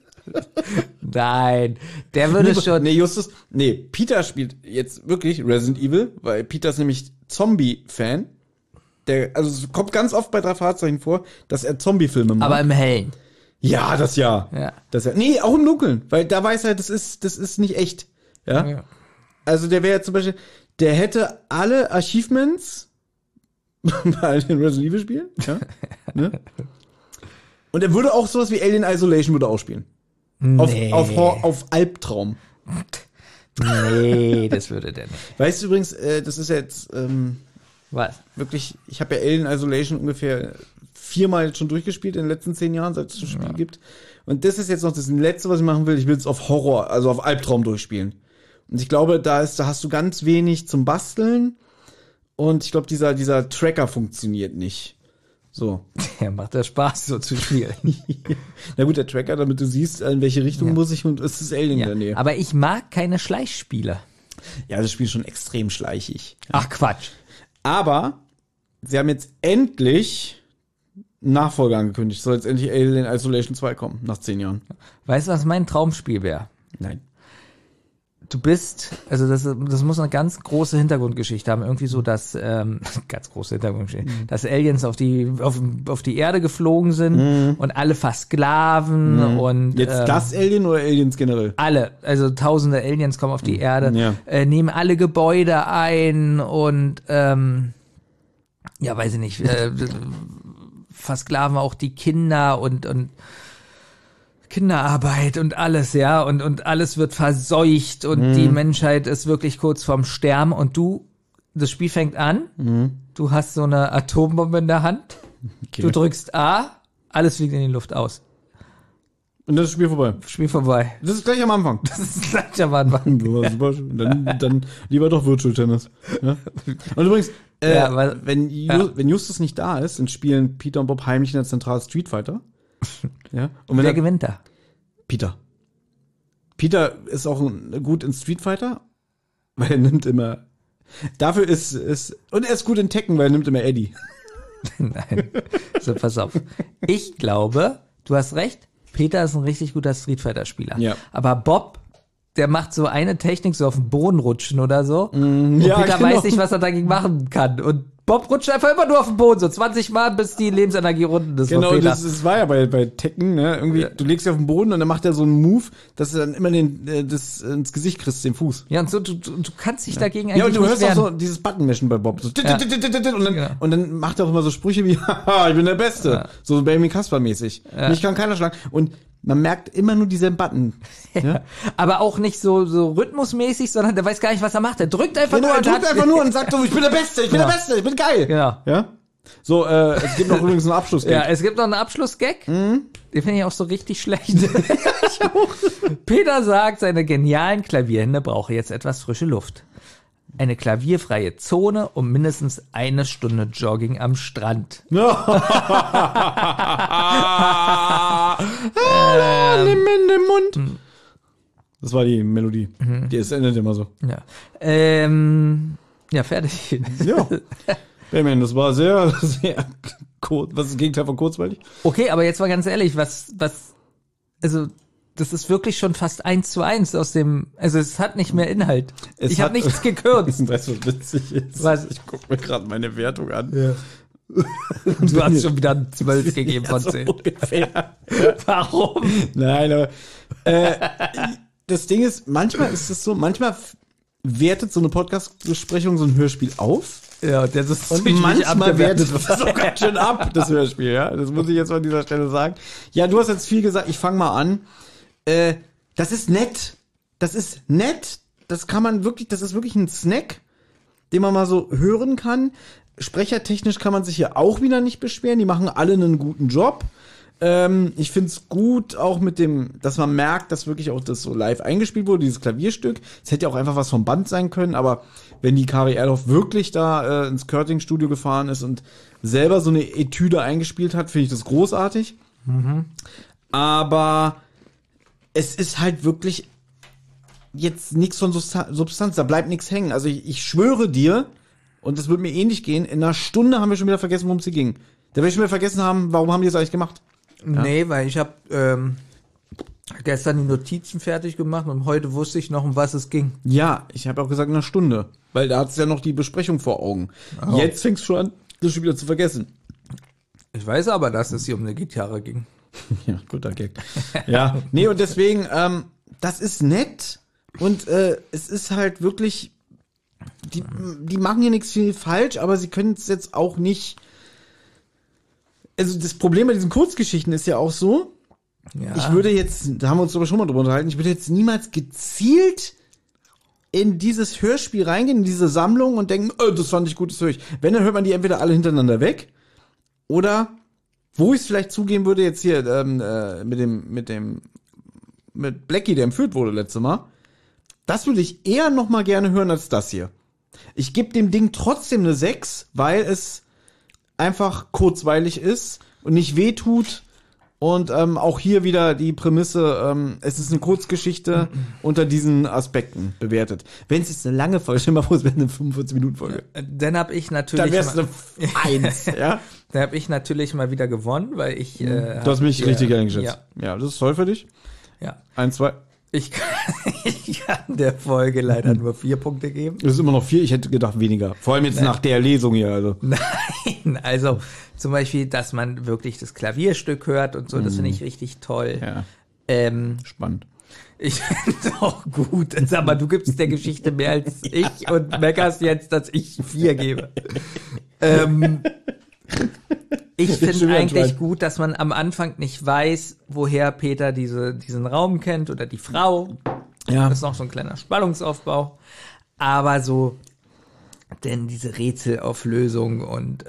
Nein, der würde schon... Peter spielt jetzt wirklich Resident Evil, weil Peter ist nämlich Zombie-Fan. Also es kommt ganz oft bei 3 Fahrzeichen vor, dass er Zombie-Filme macht. Aber im Hellen. Ja, das ja. Nee, auch im Dunkeln, weil da weiß er, das ist nicht echt. Ja. Also der wäre zum Beispiel, der hätte alle Achievements bei den Resident Evil Spielen. Ja. Ne? Und er würde auch sowas wie Alien Isolation würde auch spielen. Nee. Auf Albtraum. Nee, das würde der nicht. Weißt du übrigens, das ist jetzt was? Wirklich, ich habe ja Alien Isolation ungefähr 4-mal jetzt schon durchgespielt in den letzten 10 Jahren, seit es das Spiel gibt. Und das ist jetzt noch das Letzte, was ich machen will. Ich will es auf Horror, also auf Albtraum durchspielen. Und ich glaube, da hast du ganz wenig zum Basteln. Und ich glaube, dieser Tracker funktioniert nicht. So. Ja, macht ja Spaß, so zu spielen. Na gut, der Tracker, damit du siehst, in welche Richtung muss ich und es ist Alien in der Nähe. Aber ich mag keine Schleichspiele. Ja, das Spiel ist schon extrem schleichig. Ach, Quatsch. Aber sie haben jetzt endlich einen Nachfolger angekündigt. Soll jetzt endlich Alien Isolation 2 kommen, nach 10 Jahren. Weißt du, was mein Traumspiel wäre? Nein. Du bist, also das muss eine ganz große Hintergrundgeschichte haben. Irgendwie so, dass, ganz große Hintergrundgeschichte, dass Aliens auf die Erde geflogen sind und alle versklaven und. Jetzt das Alien oder Aliens generell? Alle, also tausende Aliens kommen auf die Erde, nehmen alle Gebäude ein und, ja, weiß ich nicht, versklaven auch die Kinder und Kinderarbeit und alles, ja, und alles wird verseucht und die Menschheit ist wirklich kurz vorm Sterben und das Spiel fängt an, du hast so eine Atombombe in der Hand, du drückst A, alles fliegt in die Luft aus. Und das ist Spiel vorbei. Das ist gleich am Anfang. Dann lieber doch Virtual Tennis. Ja? Und übrigens, wenn Justus nicht da ist, dann spielen Peter und Bob heimlich in der Zentrale Street Fighter. Ja? Und wer gewinnt da? Peter. Peter ist auch gut in Street Fighter, weil er nimmt immer. Dafür und er ist gut in Tekken, weil er nimmt immer Eddie. Nein. So, pass auf. Ich glaube, du hast recht. Peter ist ein richtig guter Street Fighter Spieler. Ja. Aber Bob, der macht so eine Technik, so auf den Boden rutschen oder so. Und Peter weiß nicht, was er dagegen machen kann. Und Bob rutscht einfach immer nur auf den Boden, so 20 Mal, bis die Lebensenergie runden ist. Genau, das war ja bei Tekken, ne? Irgendwie, du legst dich auf den Boden und dann macht er so einen Move, dass du dann immer das ins Gesicht kriegst, den Fuß. Ja, und so, du kannst dich dagegen eigentlich nicht Ja, und du hörst auch so dieses Buttonmischen bei Bob. So, und dann macht er auch immer so Sprüche wie, haha, ich bin der Beste. Ja. So Benjamin Kasper-mäßig. Ja. Mich kann keiner schlagen. Und man merkt immer nur diesen Button. Ja. Aber auch nicht so rhythmusmäßig, sondern der weiß gar nicht, was er macht. Der drückt einfach nur. Er drückt einfach nur und sagt so, ich bin der Beste, ich bin der Beste, ich bin geil. Genau. Ja. So, es gibt noch übrigens einen Abschlussgag. Ja, es gibt noch einen Abschlussgag. Den finde ich auch so richtig schlecht. Ich auch. Peter sagt, seine genialen Klavierhände brauche jetzt etwas frische Luft. Eine klavierfreie Zone und mindestens 1 Stunde Jogging am Strand. Nimm in den Mund. Das war die Melodie. Die endet immer so. Ja. Ja, fertig. Ja. Benjamin, das war sehr, sehr kurz. Was ist das Gegenteil von kurzweilig? Okay, aber jetzt mal ganz ehrlich, also das ist wirklich schon fast 1:1 aus dem, also es hat nicht mehr Inhalt. Ich habe nichts gekürzt. Weißt du, was witzig ist? Was? Ich gucke mir gerade meine Wertung an. Ja. Du hast schon wieder 12 gegeben von 10. So ungefähr. Warum? Nein, aber das Ding ist, manchmal ist es so, manchmal wertet so eine Podcast-Besprechung so ein Hörspiel auf. Ja, das ist Und manchmal wertet es so ganz schön ab, das Hörspiel, ja. Das muss ich jetzt mal an dieser Stelle sagen. Ja, du hast jetzt viel gesagt, ich fange mal an. Das ist nett. Das ist nett. Das kann man wirklich, das ist wirklich ein Snack, den man mal so hören kann. Sprechertechnisch kann man sich hier auch wieder nicht beschweren. Die machen alle einen guten Job. Ich find's gut, auch mit dem, dass man merkt, dass wirklich auch das so live eingespielt wurde, dieses Klavierstück. Es hätte ja auch einfach was vom Band sein können, aber wenn die Kari Erloff wirklich da ins Körting-Studio gefahren ist und selber so eine Etüde eingespielt hat, finde ich das großartig. Mhm. Aber es ist halt wirklich jetzt nichts von Substanz, da bleibt nichts hängen. Also ich schwöre dir, und das wird mir ähnlich gehen, in einer Stunde haben wir schon wieder vergessen, worum es hier ging. Da werde ich schon wieder vergessen haben, warum haben die das eigentlich gemacht? Ja. Nee, weil ich habe gestern die Notizen fertig gemacht und heute wusste ich noch, um was es ging. Ja, ich habe auch gesagt in einer Stunde, weil da hat's ja noch die Besprechung vor Augen. Oh. Jetzt fängst du schon an, das schon wieder zu vergessen. Ich weiß aber, dass es hier um eine Gitarre ging. Ja, guter Gag. Ja, nee, und deswegen, das ist nett und es ist halt wirklich, die machen hier nichts viel falsch, aber sie können es jetzt auch nicht. Also das Problem bei diesen Kurzgeschichten ist ja auch so, ja. Ich würde jetzt, da haben wir uns aber schon mal drüber unterhalten, ich würde jetzt niemals gezielt in dieses Hörspiel reingehen, in diese Sammlung und denken, oh, das fand ich gut, das höre ich. Wenn, dann hört man die entweder alle hintereinander weg oder, wo ich es vielleicht zugeben würde, jetzt hier mit Blackie, der entführt wurde letztes Mal, das würde ich eher noch mal gerne hören als das hier. Ich gebe dem Ding trotzdem eine 6, weil es einfach kurzweilig ist und nicht wehtut. Und auch hier wieder die Prämisse, es ist eine Kurzgeschichte unter diesen Aspekten bewertet. Wenn es jetzt eine lange Folge, stell dir mal vor, es wäre eine 45-Minuten-Folge. Dann habe ich natürlich... Dann wär's eine 1, ja? Dann habe ich natürlich mal wieder gewonnen, weil ich... du hast mich richtig eingeschätzt. Ja, das ist toll für dich. Ja. 1, 2... Ich kann der Folge leider nur 4 Punkte geben. Das ist immer noch 4, ich hätte gedacht weniger. Vor allem jetzt nach der Lesung hier. Also. Nein, also zum Beispiel, dass man wirklich das Klavierstück hört und so, das finde ich richtig toll. Ja. Spannend. Ich finde es auch gut, aber du gibst der Geschichte mehr als ich und meckerst jetzt, dass ich 4 gebe. Ich finde eigentlich gut, dass man am Anfang nicht weiß, woher Peter diesen Raum kennt oder die Frau. Ja. Das ist noch so ein kleiner Spannungsaufbau. Aber so, denn diese Rätselauflösung und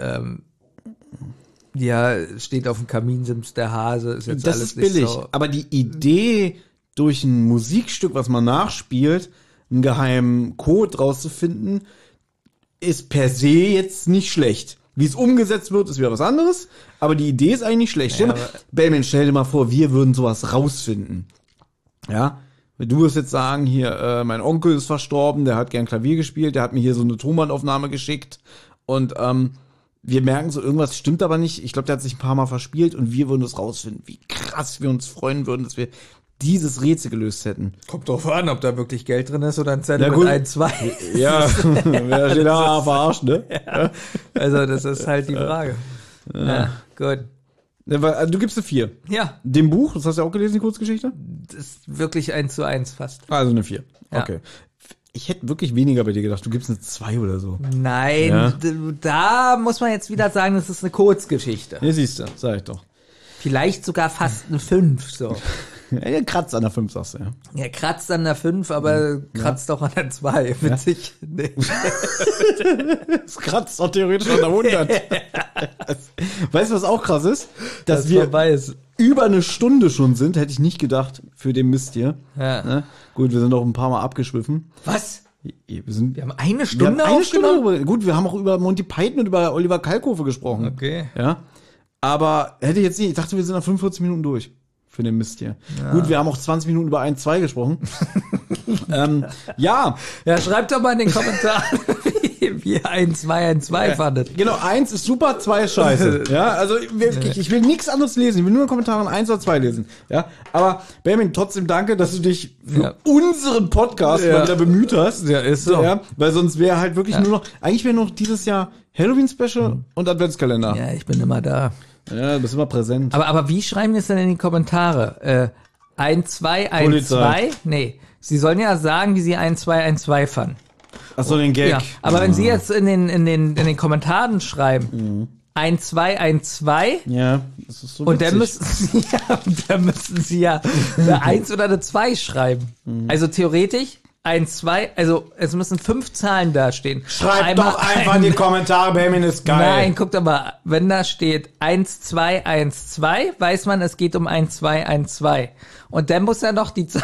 ja, steht auf dem Kaminsims der Hase, ist jetzt das alles ist billig. So. Aber die Idee, durch ein Musikstück, was man nachspielt, einen geheimen Code rauszufinden, ist per se jetzt nicht schlecht. Wie es umgesetzt wird, ist wieder was anderes. Aber die Idee ist eigentlich nicht schlecht. Ja, Bellman, stell dir mal vor, wir würden sowas rausfinden. Ja? Du wirst jetzt sagen, hier, mein Onkel ist verstorben, der hat gern Klavier gespielt, der hat mir hier so eine Tonbandaufnahme geschickt. Und wir merken so, irgendwas stimmt aber nicht. Ich glaube, der hat sich ein paar Mal verspielt und wir würden das rausfinden. Wie krass wir uns freuen würden, dass wir dieses Rätsel gelöst hätten. Kommt drauf an, ob da wirklich Geld drin ist oder ein Zettel mit 1, 2. Ja, wer steht da verarscht, ne? Ja. Also das ist halt die Frage. Ja, gut. Du gibst eine 4. Ja. Dem Buch, das hast du ja auch gelesen, die Kurzgeschichte? Das ist wirklich 1:1 fast. Also eine 4. Ja. Okay. Ich hätte wirklich weniger bei dir gedacht. Du gibst eine 2 oder so. Nein, ja. Da muss man jetzt wieder sagen, das ist eine Kurzgeschichte. Ja, siehst du, sag ich doch. Vielleicht sogar fast eine 5, so. Ja, kratzt an der 5, sagst du, ja. Ja, kratzt an der 5, aber kratzt auch an der 2, witzig. Ja. Nee. Es kratzt auch theoretisch an der 100. Weißt du, was auch krass ist? Dass wir über eine Stunde schon sind, hätte ich nicht gedacht, für den Mist hier. Ja. Ne? Gut, wir sind auch ein paar Mal abgeschwiffen. Was? Wir haben eine Stunde aufgenommen? Gut, wir haben auch über Monty Python und über Oliver Kalkofe gesprochen. Okay. Ja. Aber hätte ich jetzt nicht, ich dachte, wir sind nach 45 Minuten durch. Für den Mist hier. Ja. Gut, wir haben auch 20 Minuten über 1-2 gesprochen. Ja. Ja, schreibt doch mal in den Kommentaren, wie 1-2-1-2 fandet. Genau, 1 ist super, 2 ist scheiße. Ja, also wirklich, ich will nichts anderes lesen. Ich will nur in Kommentaren 1 oder 2 lesen. Ja, aber Benjamin, trotzdem danke, dass du dich für unseren Podcast mal wieder bemüht hast. Ja, ist so. Ja, weil sonst wäre halt wirklich nur noch, eigentlich wäre noch dieses Jahr Halloween-Special und Adventskalender. Ja, ich bin immer da. Ja, du bist immer präsent. Aber wie schreiben wir es denn in die Kommentare? 1-2-1-2? Nee. Sie sollen ja sagen, wie sie 1-2-1-2 fanden. Ach so, den Gag. Ja, aber wenn Sie jetzt in den Kommentaren schreiben, 1-2-1-2, ja, das ist so und dann witzig. müssen Sie ja eine 1 oder eine 2 schreiben. Also theoretisch 1-2, also es müssen 5 Zahlen da stehen. Schreibt doch einfach in die Kommentare, Benjamin ist geil. Nein, guckt aber, wenn da steht 1-2-1-2, weiß man, es geht um 1-2-1-2. Und dann muss ja noch die Zahl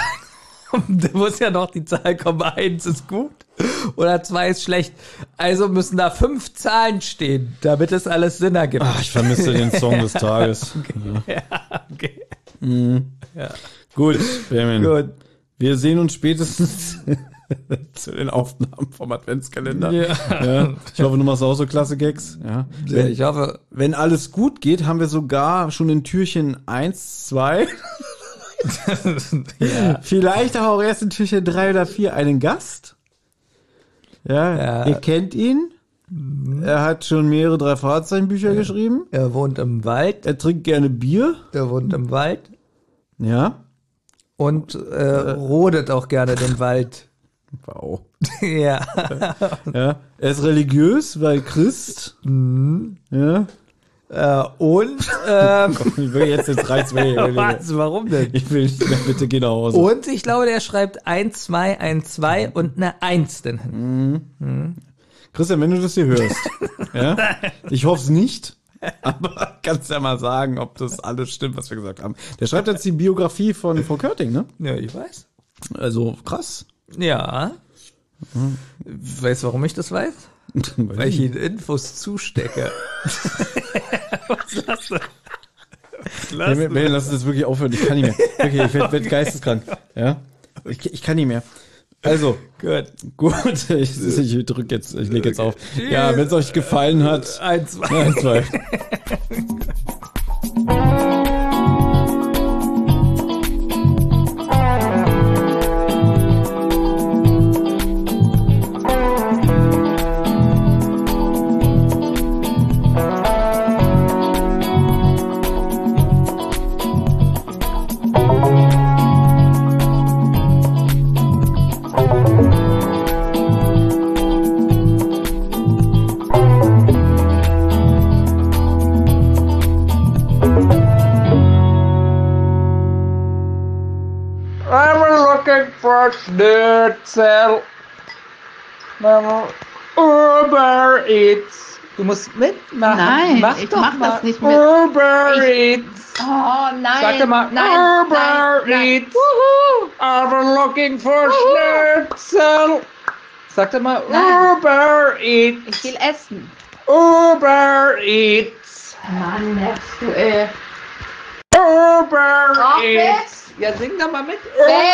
kommen, 1 ist gut oder 2 ist schlecht. Also müssen da 5 Zahlen stehen, damit es alles Sinn ergibt. Ach, ich vermisse den Song des Tages. Okay. Okay. Ja. Gut, Benjamin. Gut. Wir sehen uns spätestens zu den Aufnahmen vom Adventskalender. Ja. Ich hoffe, du machst auch so klasse Gags. Ja. Ich hoffe. Wenn alles gut geht, haben wir sogar schon in Türchen 1, 2. Ja. Vielleicht auch erst in Türchen 3 oder 4 einen Gast. Ja. Ihr kennt ihn. Er hat schon mehrere 3-Fahrzeichen-Bücher geschrieben. Er wohnt im Wald. Er trinkt gerne Bier. Er wohnt im Wald. Ja. Und rodet auch gerne den Wald. Wow. Ja. Ja. Er ist religiös, weil Christ. Ja. Und ich will jetzt 3-2. Was? Warum denn? Ich will nicht mehr, bitte geh nach Hause. Und ich glaube, der schreibt 1-2-1-2 und eine 1 denn hin. Christian, wenn du das hier hörst, ja, ich hoffe es nicht, aber kannst ja mal sagen, ob das alles stimmt, was wir gesagt haben. Der schreibt jetzt die Biografie von Frau Körting, ne? Ja, ich weiß. Also krass. Ja. Weißt du, warum ich das weiß? Weil ich Ihnen Infos zustecke. Was hast du? Lass uns das wirklich aufhören. Ich kann nicht mehr. Okay, ich werd geisteskrank. Ja, ich kann nicht mehr. Also, gut. Ich drück jetzt, ich leg jetzt auf. Ja, wenn es euch gefallen hat. 1-2. Schnitzel. Uber Eats. Du musst mitmachen. Nein, mach ich doch mach mal. das nicht mit. Uber Eats. Oh nein. Sag doch mal. Nein, Uber nein. Eats. I'm looking for Schnitzel. Sag doch mal. Nein. Uber Eats. Ich will essen. Uber Eats. Mann, nervst du, Uber Eats. Ja, sing doch mal mit.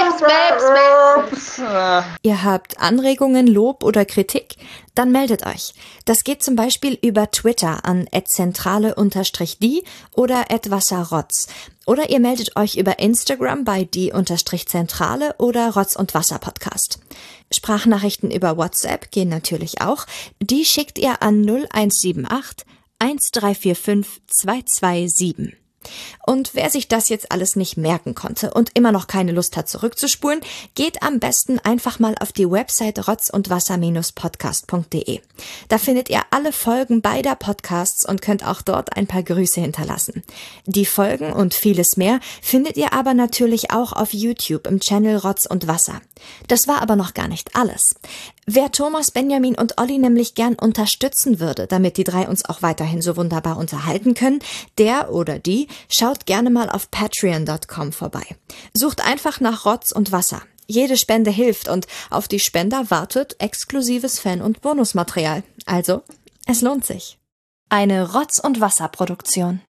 Ihr habt Anregungen, Lob oder Kritik? Dann meldet euch. Das geht zum Beispiel über Twitter an @zentrale_die oder @wasserrotz. Oder ihr meldet euch über Instagram bei die_zentrale oder Rotz und Wasser Podcast. Sprachnachrichten über WhatsApp gehen natürlich auch. Die schickt ihr an 0178 1345 227. Und wer sich das jetzt alles nicht merken konnte und immer noch keine Lust hat zurückzuspulen, geht am besten einfach mal auf die Website rotzundwasser-podcast.de. Da findet ihr alle Folgen beider Podcasts und könnt auch dort ein paar Grüße hinterlassen. Die Folgen und vieles mehr findet ihr aber natürlich auch auf YouTube im Channel Rotz und Wasser. Das war aber noch gar nicht alles. Wer Thomas, Benjamin und Olli nämlich gern unterstützen würde, damit die drei uns auch weiterhin so wunderbar unterhalten können, der oder die schaut gerne mal auf patreon.com vorbei. Sucht einfach nach Rotz und Wasser. Jede Spende hilft und auf die Spender wartet exklusives Fan- und Bonusmaterial. Also, es lohnt sich. Eine Rotz- und Wasser-Produktion.